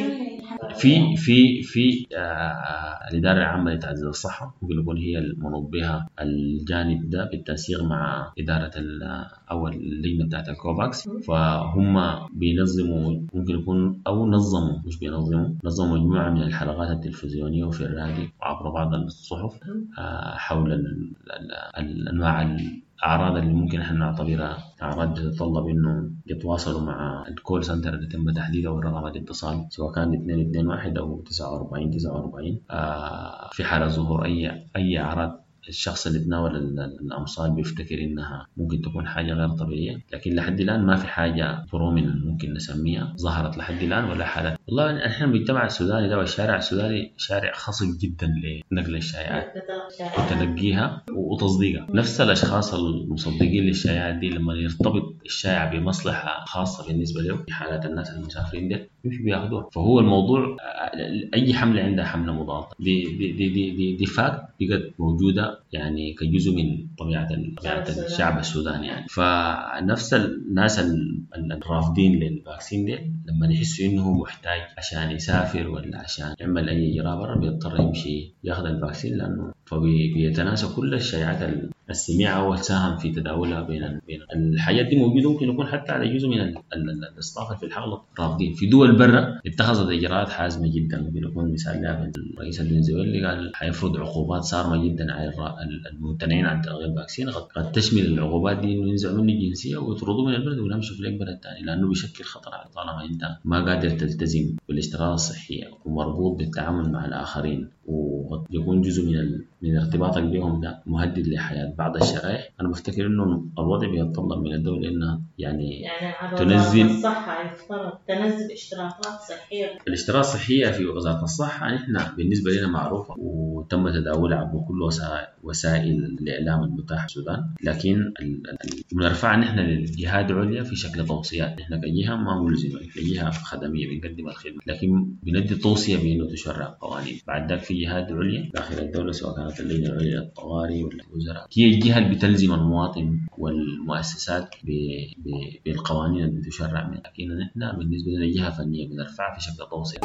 في الإدارة العامة لتعزيز الصحة ممكن يكون هي المنوط بها الجانب ده بالتنسيق مع إدارة أو اللجنة بتاعت الكوفاكس. فهم بينظموا، ممكن يكون أو نظموا مجموعة من الحلقات التلفزيونية وفي الراديو وعبر بعض الصحف حول الأنواع الأعراض اللي ممكن احنا نعتبرها أعراض تتطلب إنه يتواصلوا مع الكول سنتر اللي تم تحديده والرقم الاتصال، سواء كان 221 أو 49 في حالة ظهور أي أعراض. الشخص اللي تناول الأمصال بيفتكر إنها ممكن تكون حاجة غير طبيعية، لكن لحد الآن ما في حاجة بروميننت ممكن نسميها ظهرت لحد الآن ولا حالة. والله إحنا المجتمع السوداني ده والشارع السوداني شارع خصب جدا لنقل الشائعات وتلقيها وتصديقها. نفس الأشخاص المصدقين للشائعات دي لما يرتبط الشائع بمصلحة خاصة بالنسبة له في حالات الناس المسافرين ده مش بياخدوها. فهو الموضوع أي حملة عندها حملة مضادة دي فاكت بقت موجودة يعني كجزء من طبيعة الشعب السوداني يعني. فنفس الناس الرافضين للفاكسين ده لما يحسوا إنه محتاج عشان يسافر ولا عشان يعمل أي إجراء برا بيضطر يمشي ياخذ الفاكسين، لأنه فبيتناسى كل الشائعات السميعة والساهم في تداولها بين الحاجات دي. موجودة ممكن يكون حتى على جزء من الاصطفاف في الحقل رافضين. في دول برا اتخذت إجراءات حازمة جدا، ممكن يكون مثال لها الرئيس الفنزويلي قال حيفرض عقوبات صارمة جدا على الممتنعين عن تلقي الفاكسين، قد تشمل العقوبات دي إنه ينزعوا منه الجنسية ويطردوه من البلد ويمشوا في البلد الثاني، لأنه بيشكل خطر على طالما أنت ما قادر تلتزم بالاشتراطات الصحية ومربوط بالتعامل مع الآخرين ويكون جزء من ارتباطك بهم ده مهدد لحياة بعض الشرائح. أنا بفتكر إنه الوضع بيتطلب من الدولة إنها يعني تنزل الصحة، يفترض تنزل اشتراطات صحية. الاشتراطات الصحية في وزارة الصحة إحنا بالنسبة لنا معروفة وتم تداولها عبر كل وسائل الإعلام المتاحة في السودان، لكن بنرفع نحن للجهات العليا في شكل توصيات. نحن كجهة ما ملزمة، كجهة خدمية بنقدم الخدمة، لكن بندي توصية بأنه تشرع قوانين. بعد ذلك في جهات عليا داخل الدولة سواء كانت اللجنة العليا للطوارئ ولا الوزراء، هي الجهة اللي بتلزم المواطن والمؤسسات بالقوانين اللي بتشرع منها. لكن نحن بالنسبة لنا جهة فنية بنرفعها في شكل توصية.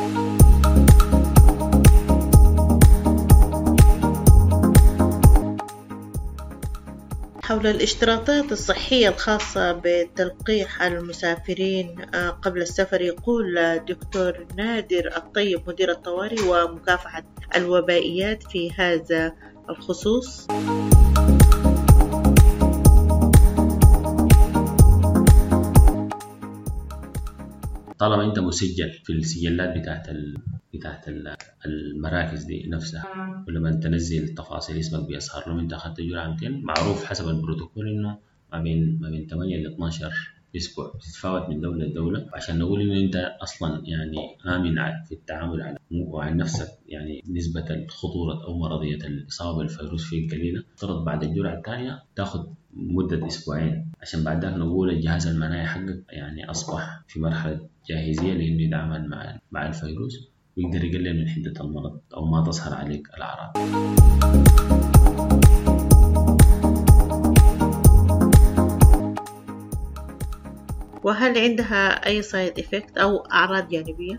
حول الاشتراطات الصحية الخاصة بتلقيح المسافرين قبل السفر، يقول دكتور نادر الطيب مدير الطوارئ ومكافحة الوبائيات في هذا الخصوص. طالما انت مسجل في السجلات بتاعت المراكز دي نفسها، ولما تنزل تفاصيل اسمك بيظهر لهم انت اخذت جرعة 200، معروف حسب البروتوكول انه ما بين 8 ل 12 اسبوع، بتتفاوت من دوله لدوله. عشان نقول ان انت اصلا يعني امن في التعامل وعن نفسك، يعني نسبه الخطوره او مرضيه الاصابه بالفيروس فيه قليله، افترض بعد الجرعه الثانيه تاخذ مده اسبوعين، عشان بعد ذاك نقول الجهاز المناعي حقك يعني اصبح في مرحله جاهزيه لانه يتعامل مع الفيروس ويقدر يقلل من حده المرض او ما تظهر عليك الاعراض. وهل عندها أي سايد إفكت أو أعراض جانبية؟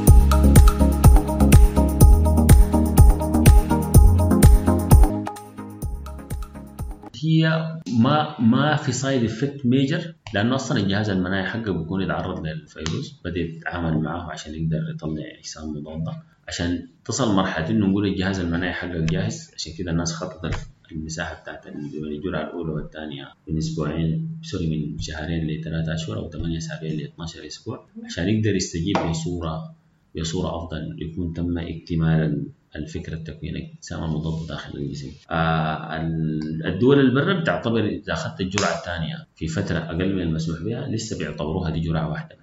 هي ما في سايد افكت ميجر، لانه اصلا الجهاز المناعي حقه بيكون يتعرض للفيروس، بدا يتعامل معه عشان يقدر يطلع اجسام مضاده. عشان تصل مرحله انه نقول الجهاز المناعي حقك جاهز، عشان كده الناس خططت المساحه بتاعت الجرعه الاولى والثانيه من اسبوعين، من شهرين ل3 اشهر او 8 اسابيع ل 12 اسبوع، عشان يقدر يستجيب بصوره افضل، يكون تم اكتمال الفكرة التكوين الأجسام المضادة داخل الجسم. الدول البرة بتعتبر إذا أخذت الجرعة الثانية في فترة أقل من المسموح بها لسه بيعتبروها دي جرعة واحدة.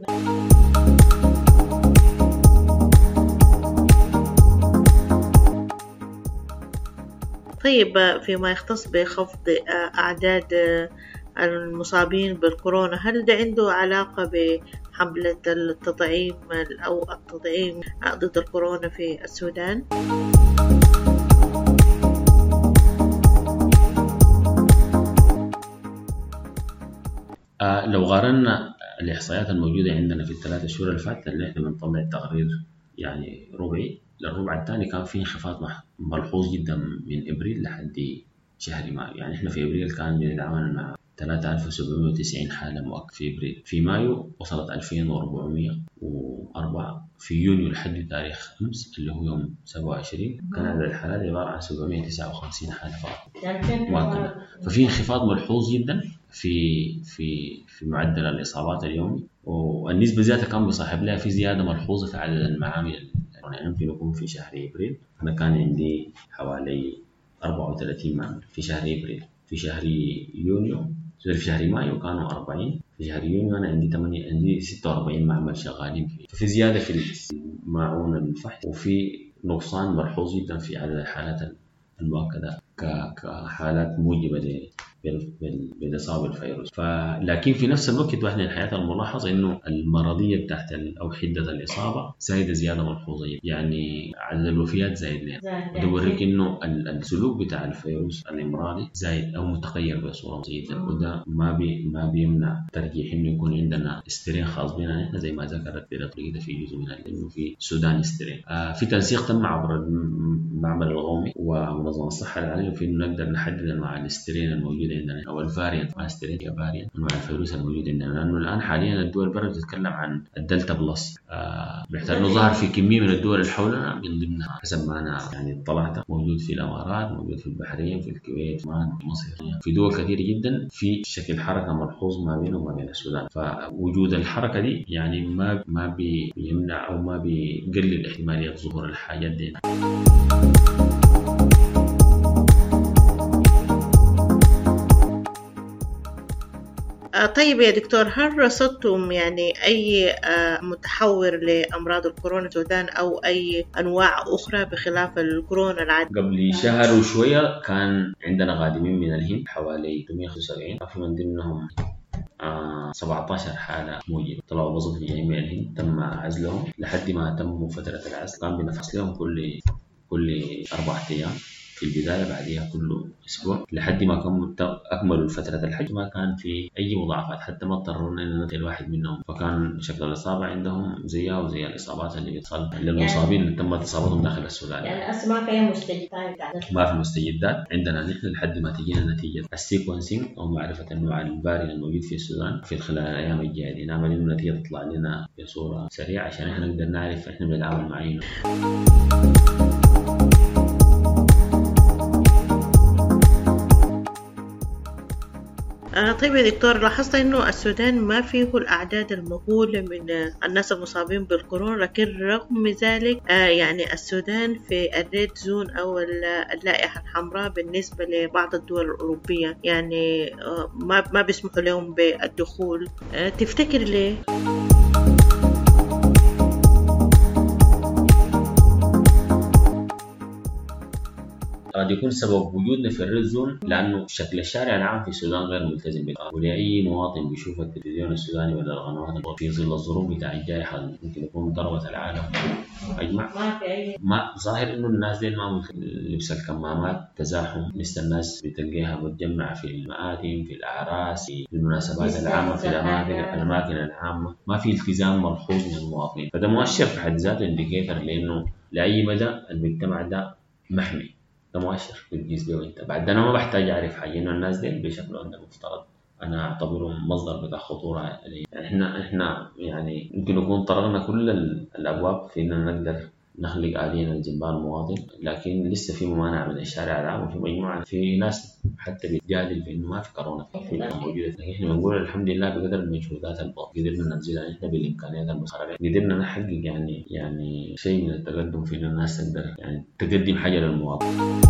طيب، فيما يختص بخفض أعداد المصابين بالكورونا، هل ده عنده علاقة بحملة التطعيم أو التطعيم ضد الكورونا في السودان؟ لو قارنا الإحصائيات الموجودة عندنا في ال3 شهور اللي فاتت، اللي احنا بنطلع التقرير يعني ربعي للربع الثاني، كان في انخفاض ملحوظ جدا من إبريل لحد شهر مايو. يعني احنا في إبريل كان بنتعامل مع 3790 حالة مؤكد في إبريل، في مايو وصلت 2404، في يونيو لحد تاريخ أمس اللي هو يوم 27 كان عدد الحالات عبارة عن 759 حالة فقط مؤكدة. ففي انخفاض ملحوظ جدا في معدل الإصابات اليومي، والنسبة ذاتها كان بيصاحب لها في زيادة ملحوظة في عدد المعامل. يعني يمكن يكون في شهر إبريل أنا كان عندي حوالي 34 معمل في شهر إبريل، في شهر يونيو في شهر مايو كانوا 40، في شهر يونيو أنا عندي 46 معمل شغالين فيه. ففي زيادة في معون الفحص، وفي نقصان ملحوظ جدا في عدد الحالات المؤكدة كحالات موجبة بالإصابة بالفيروس. لكن في نفس الوقت واحد من الحاجات الملاحظة إنه المرضية بتاعت أو حدة الإصابة زايدة زيادة ملحوظة، يعني عدد الوفيات زايد لنا، وده بوريك إنه السلوك بتاع الفيروس الإمراري زايد أو متغير بصورة جيدة، وده ما بيمنع ترجيح إنه يكون عندنا استرين خاص بنا نحن زي ما ذكرت بطريقة في جزء منها، لأنه في السودان استرين. في تنسيق تم عبر المعمل القومي ومنظمة الصحة العالمية في إنه نقدر نحدد أنواع الاسترين الموجودة عندنا او الفاريانت، ما استرين فاريانت انواع الفيروس الموجود عندنا، لانه الان حاليا الدول برا بتتكلم عن الدلتا بلس، بيحتاج انه ظهر في كميه من الدول اللي حولنا، من ضمنها حسب ما انا يعني اطلعت موجود في الامارات، موجود في البحرين، في الكويت، في مصر، في دول كثيره جدا في شكل حركه ملحوظ ما بينه وما بين السودان. فوجود الحركه دي يعني ما بيمنع او ما بيقلل احتماليه ظهور الحاجات دي. طيب يا دكتور، هل رصدتم يعني أي متحور لأمراض الكورونا السودان أو أي أنواع أخرى بخلاف الكورونا العادي؟ قبل شهر وشوية كان عندنا قادمين من الهند حوالي 375، في من ضمنهم 17 حالة موجبة طلعوا بوزيتيف جايين من الهند، تم عزلهم لحد ما تموا فترة العزل. كان بنفحص لهم كل 4 أيام في البداية، بعدها كل أسبوع لحد ما أكملوا فترة الحج. ما كان في أي مضاعفات، حتى ما اضطروا أن ننقل واحد منهم، فكان شكل الإصابة عندهم زيها وزي الإصابات اللي بتصل للمصابين اللي تمت إصابتهم داخل السودان. يعني ما في مستجدات، ما في مستجدات عندنا نحن لحد ما تجينا نتيجة السيكونسينج أو معرفة أنواع الفاريانت الموجود في السودان في خلال الأيام الجاية دي، نعمل إنه النتيجة تطلع لنا بصورة سريعة عشان إحنا نقدر نعرف إحنا بنتعامل معينه. طيب يا دكتور، لاحظت انه السودان ما فيه الاعداد المهولة من الناس المصابين بالكورونا، لكن رغم ذلك يعني السودان في الريد زون او اللائحة الحمراء بالنسبة لبعض الدول الأوروبية، يعني ما بيسمحوا لهم بالدخول. تفتكر ليه؟ قد يكون سبب وجودنا في الريد زون لانه شكل الشارع العام في السودان غير ملتزم بالقانون، ولاي مواطن بيشوف التلفزيون السوداني ولا القنوات في ظل الظروف بتاع الجائحه ممكن يكون ضربت العالم اجمع، ما ظاهر انه الناس دي ما لبس الكمامات، تزاحم مثل الناس بتلقيها متجمعه في المآتم، في الاعراس، في المناسبات العامه، في الاماكن العامه، ما في التزام ملحوظ من المواطنين. فده مؤشر في حد ذاته انديكيتر لانه لاي مدى المجتمع ده محمي. ده مؤشر بتقيس بيه وانت بعد. انا ما بحتاج اعرف حاجه انه الناس دي بشكل عندنا مفترض انا اعتبرهم مصدر بتاع خطوره علي. احنا يعني يمكن نكون طرقنا كل الابواب في اننا نقدر نخلق آلية الجنبان المواطن، لكن لسه في ممانعة من الشارع العام، وفي مجموعة في ناس حتى بتجادل في انه ما في كورونا في موجودة. لكن احنا بنقول الحمد لله بقدر المجهودات اللي قدرنا ننزلها احنا بالامكانيات المساعدة، قدرنا نحقق يعني شيء من التقدم في انه الناس تقدر يعني تقدم حاجة للمواطن.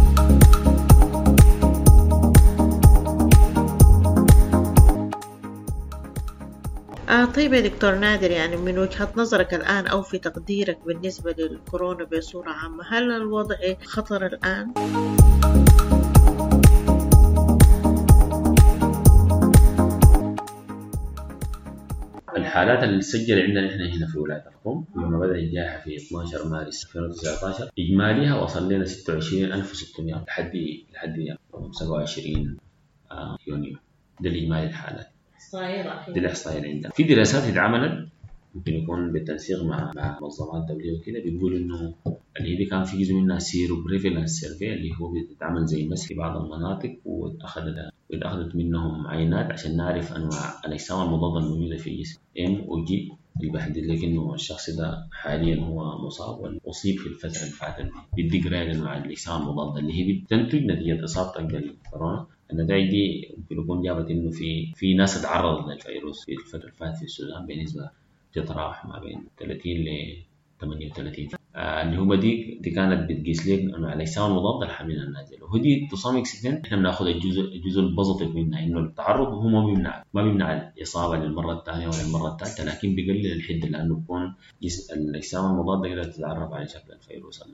طيب يا دكتور نادر، يعني من وجهة نظرك الآن أو في تقديرك بالنسبة للكورونا بصورة عامة، هل الوضع خطر الآن؟ الحالات اللي سجل عندنا احنا هنا في ولاية الخرطوم لما بدأ الجائحة في 12 مارس 2019 إجماليها وصل لنا 26,600 لحد 27 يونيو. ده الإجمالي الحالات. دي الإحصائية اللي عندنا. في دراسات اتعملت ممكن يكون بالتنسيق مع منظمات دولية وكده، بيقول إنه اللي دي كان في جزء منها سيرو بريفالنس سيرفي اللي هو بيتعمل زي مسح في بعض المناطق، واتأخذت منهم عينات عشان نعرف أنواع الأجسام المضادة الموجودة في الجسم M-O-G اللي بيحدد لك إنه الشخص ده حاليا هو مصاب ولا أصيب في الفترة اللي فاتت. بيدي قراية أنواع الأجسام المضادة اللي هي بتنتج نتيجة إصابتك بالكورونا. النتائج دي ممكن يكون جابت إنه في ناس اتعرضت للفيروس في الفترة اللي فاتت في السودان بنسبة تتراوح ما بين 30 ل 38. اللي هو دي كانت بتقيس لك انه الاجسام المضاده للحمل النازل، وهدي تصام اكسبتنت احنا بناخذ الجزء البوزيتيف منها، انه التعرض هو ما بيمنع الاصابه للمره الثانيه ولا المره الثالثه، لكن بيقلل الحده لانه بيكون الاجسام المضاده قدرت تتعرف على شكل الفيروس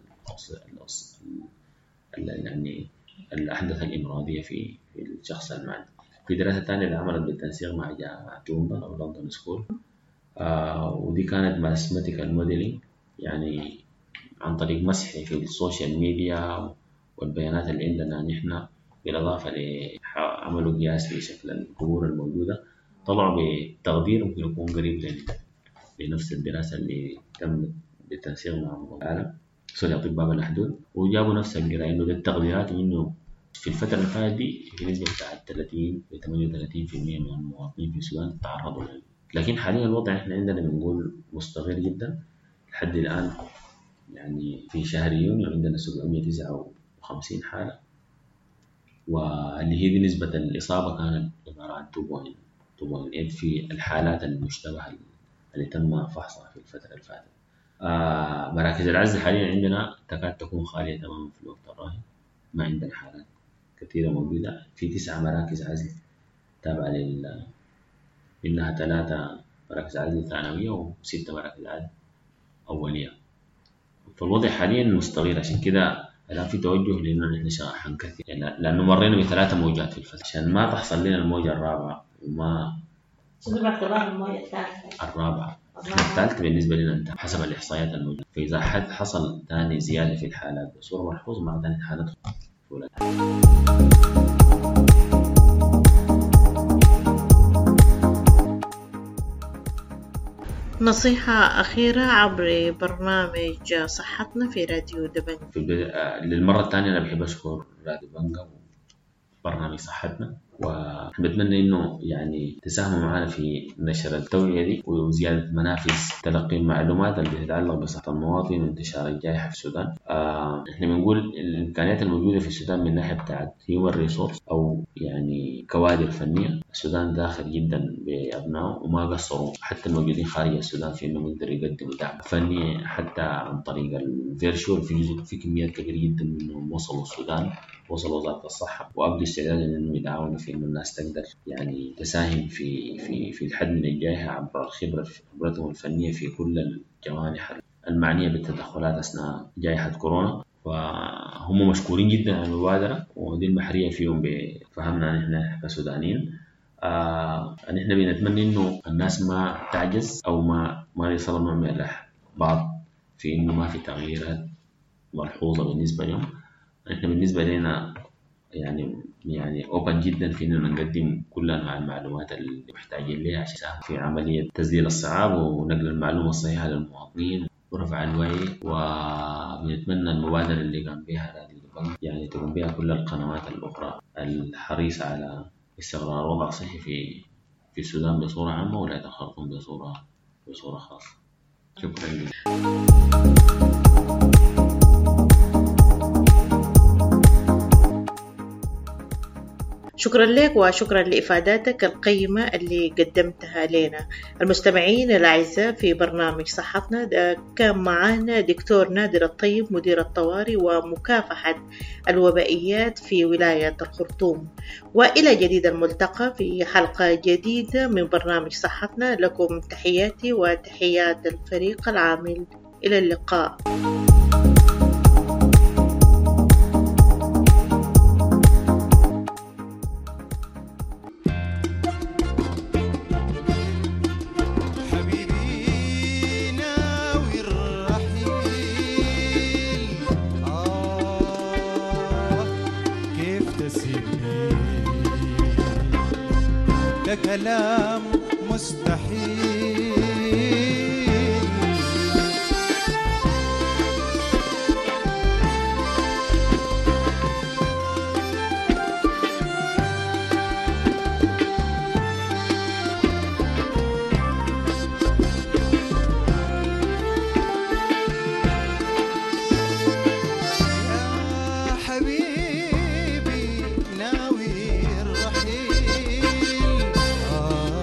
يعني الاحداث الامراضيه في الشخص المعنى. في دراسه ثانيه اللي عملت بالتنسيق مع جامعه لندن او لندن سكول، ودي كانت ماثيماتيكال موديلينج، يعني عن طريق مسح في السوشيال ميديا والبيانات اللي عندنا نحن، بالإضافة لعملوا قياس لشكل القبور الموجودة، طلعوا بتقدير ممكن يكون قريب لنفس الدراسة اللي تم بالتنسيق مع منظمة العالم أطباء بلا حدود، وجابوا نفس القراءة إنه التقديرات إنه في الفترة اللي فاتت دي في نسبة بتاعت 30 ل 38% من المواطنين في السودان تعرضوا له. لكن حاليا الوضع احنا عندنا بنقول مستقر جدا لحد الآن. يعني في شهر يونيو عندنا 759 حالة، واللي هي دي نسبة الإصابة كانت عبارة عن 2.8 في الحالات المشتبهة اللي تم فحصها في الفترة اللي فاتت. مراكز العزل حاليا عندنا تكاد تكون خالية تماما في الوقت الراهن، ما عندنا حالات كثيرة موجودة. في 9 مراكز عزل تابعة منها 3 مراكز عزل ثانوية و6 مراكز عزل أولية. فالوضع حاليا مستغير، عشان كده الآن في توجه لأنه نحن حنكثر، يعني لأنه مرينا ب3 موجات في الفترة عشان ما تحصل لنا الموجة الرابعة وما الموجة الرابعة الثالثة بالنسبة لنا انت حسب الإحصائيات الموجودة. فإذا حصل ثاني زيادة في الحالات بصورة ملحوظة مع ثاني حالات نصيحة أخيرة عبر برنامج صحتنا في راديو دبنجة. للمرة الثانية أنا بحب أشكر راديو دبنجة برنامج صحتنا، ونتمنى إنه يعني تساهموا معنا في نشر التوعية دي وزيادة منافذ تلقي المعلومات اللي تتعلق بصحة المواطن وانتشار الجائحة في السودان. إحنا بنقول الإمكانيات الموجودة في السودان من ناحية بتاعت human resource أو يعني كوادر فنية، السودان داخل جدا بأبنائه وما قصروا حتى الموجودين خارج السودان في إنهم يقدروا يقدموا دعم فني حتى عن طريق الفيرشوال. في كميات كبيرة جدا منهم وصلوا السودان، وصل وزارة الصحة وأبدوا استعدادا إنهم يدعموا في إنه الناس تقدر يعني تساهم في الحد من الجائحة عبر خبرتهم الفنية في كل الجوانح المعنية بالتدخلات أثناء جائحة كورونا. فهم مشكورين جدا على المبادرة، ودي المحرية فيهم بفهمنا نحن كسودانيين. نحن بنتمنى إنه الناس ما تعجز أو ما يصل نوع من الإحباط في إنه ما في تغييرات ملحوظة بالنسبة لهم. إحنا بالنسبة لنا يعني أوبن جدا في إننا نقدم كل أنواع المعلومات اللي محتاجين لها عشان في عملية تسجيل الصعاب ونقل المعلومة الصحيحة للمواطنين ورفع الوعي. ونتمنى المبادرة اللي قام بها يعني تقوم بها كل القنوات الأخرى الحريصة على استقرار وضع صحي في السودان بصورة عامة ولا تخرطهم بصورة خاصة. شكرا جدا. شكرا لك وشكرا لإفاداتك القيمة اللي قدمتها لنا. المستمعين الأعزاء في برنامج صحتنا ده كان معانا دكتور نادر الطيب مدير الطوارئ ومكافحة الوبائيات في ولاية الخرطوم. وإلى جديد الملتقى في حلقة جديدة من برنامج صحتنا. لكم تحياتي وتحيات الفريق العامل. إلى اللقاء. كلام مستحيل يا حبيبي ناوي الرحيل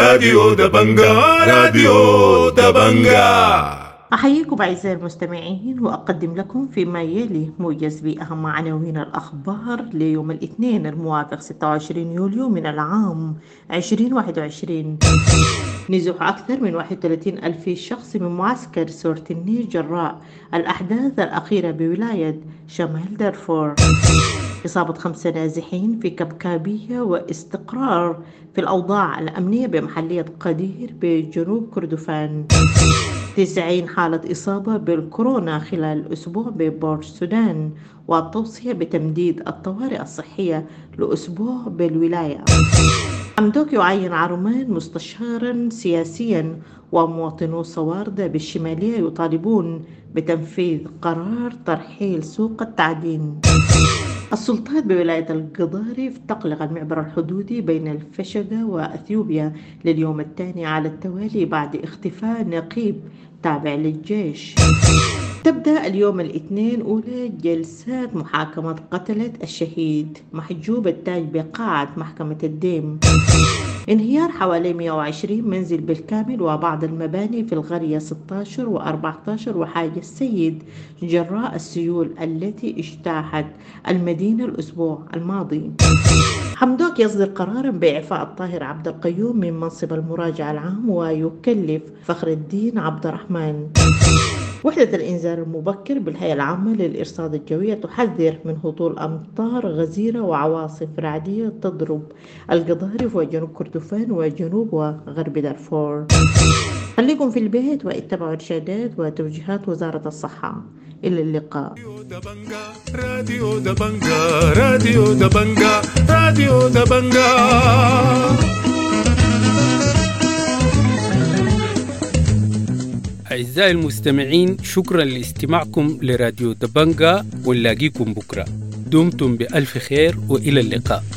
راديو دبنجا راديو دبنجا. أحييكم أعزائي المستمعين وأقدم لكم فيما يلي موجز بأهم عناوين الأخبار ليوم الاثنين الموافق 26 يوليو من العام 2021. نزوح أكثر من 31 ألف شخص من معسكر سورتني جراء الأحداث الأخيرة بولاية شمال دارفور. إصابة 5 نازحين في كبكابية واستقرار في الأوضاع الأمنية بمحلية قدير بجنوب كردفان. 90 حالة إصابة بالكورونا خلال أسبوع ببورت السودان، والتوصية بتمديد الطوارئ الصحية لأسبوع بالولاية. حمدوك يعين عرمان مستشارا سياسيا، ومواطنو صواردة بالشمالية يطالبون بتنفيذ قرار ترحيل سوق التعدين. السلطات بولاية القضارف تغلق المعبر الحدودي بين الفشقة وأثيوبيا لليوم الثاني على التوالي بعد اختفاء نقيب تابع للجيش. تبدأ اليوم الاثنين أولى جلسات محاكمة قتلة الشهيد محجوب التاج بقاعة محكمة الديم. انهيار حوالي 120 منزل بالكامل وبعض المباني في القرية 16 و14 وحاج السيد جراء السيول التي اجتاحت المدينة الأسبوع الماضي. حمدوك يصدر قرارا بإعفاء الطاهر عبد القيوم من منصب المراجع العام ويكلف فخر الدين عبد الرحمن. وحدة الإنذار المبكر بالهيئة العامة للإرصاد الجوية تحذر من هطول أمطار غزيرة وعواصف رعدية تضرب القضارف وجنوب كردفان وجنوب وغرب دارفور. خليكم في البيت واتبعوا إرشادات وتوجيهات وزارة الصحة. إلى اللقاء. راديو دبنجا راديو دبنجا راديو دبنجا. أعزائي المستمعين، شكرا لاستماعكم لراديو دبنجا، ونلاقيكم بكرة. دمتم بألف خير وإلى اللقاء.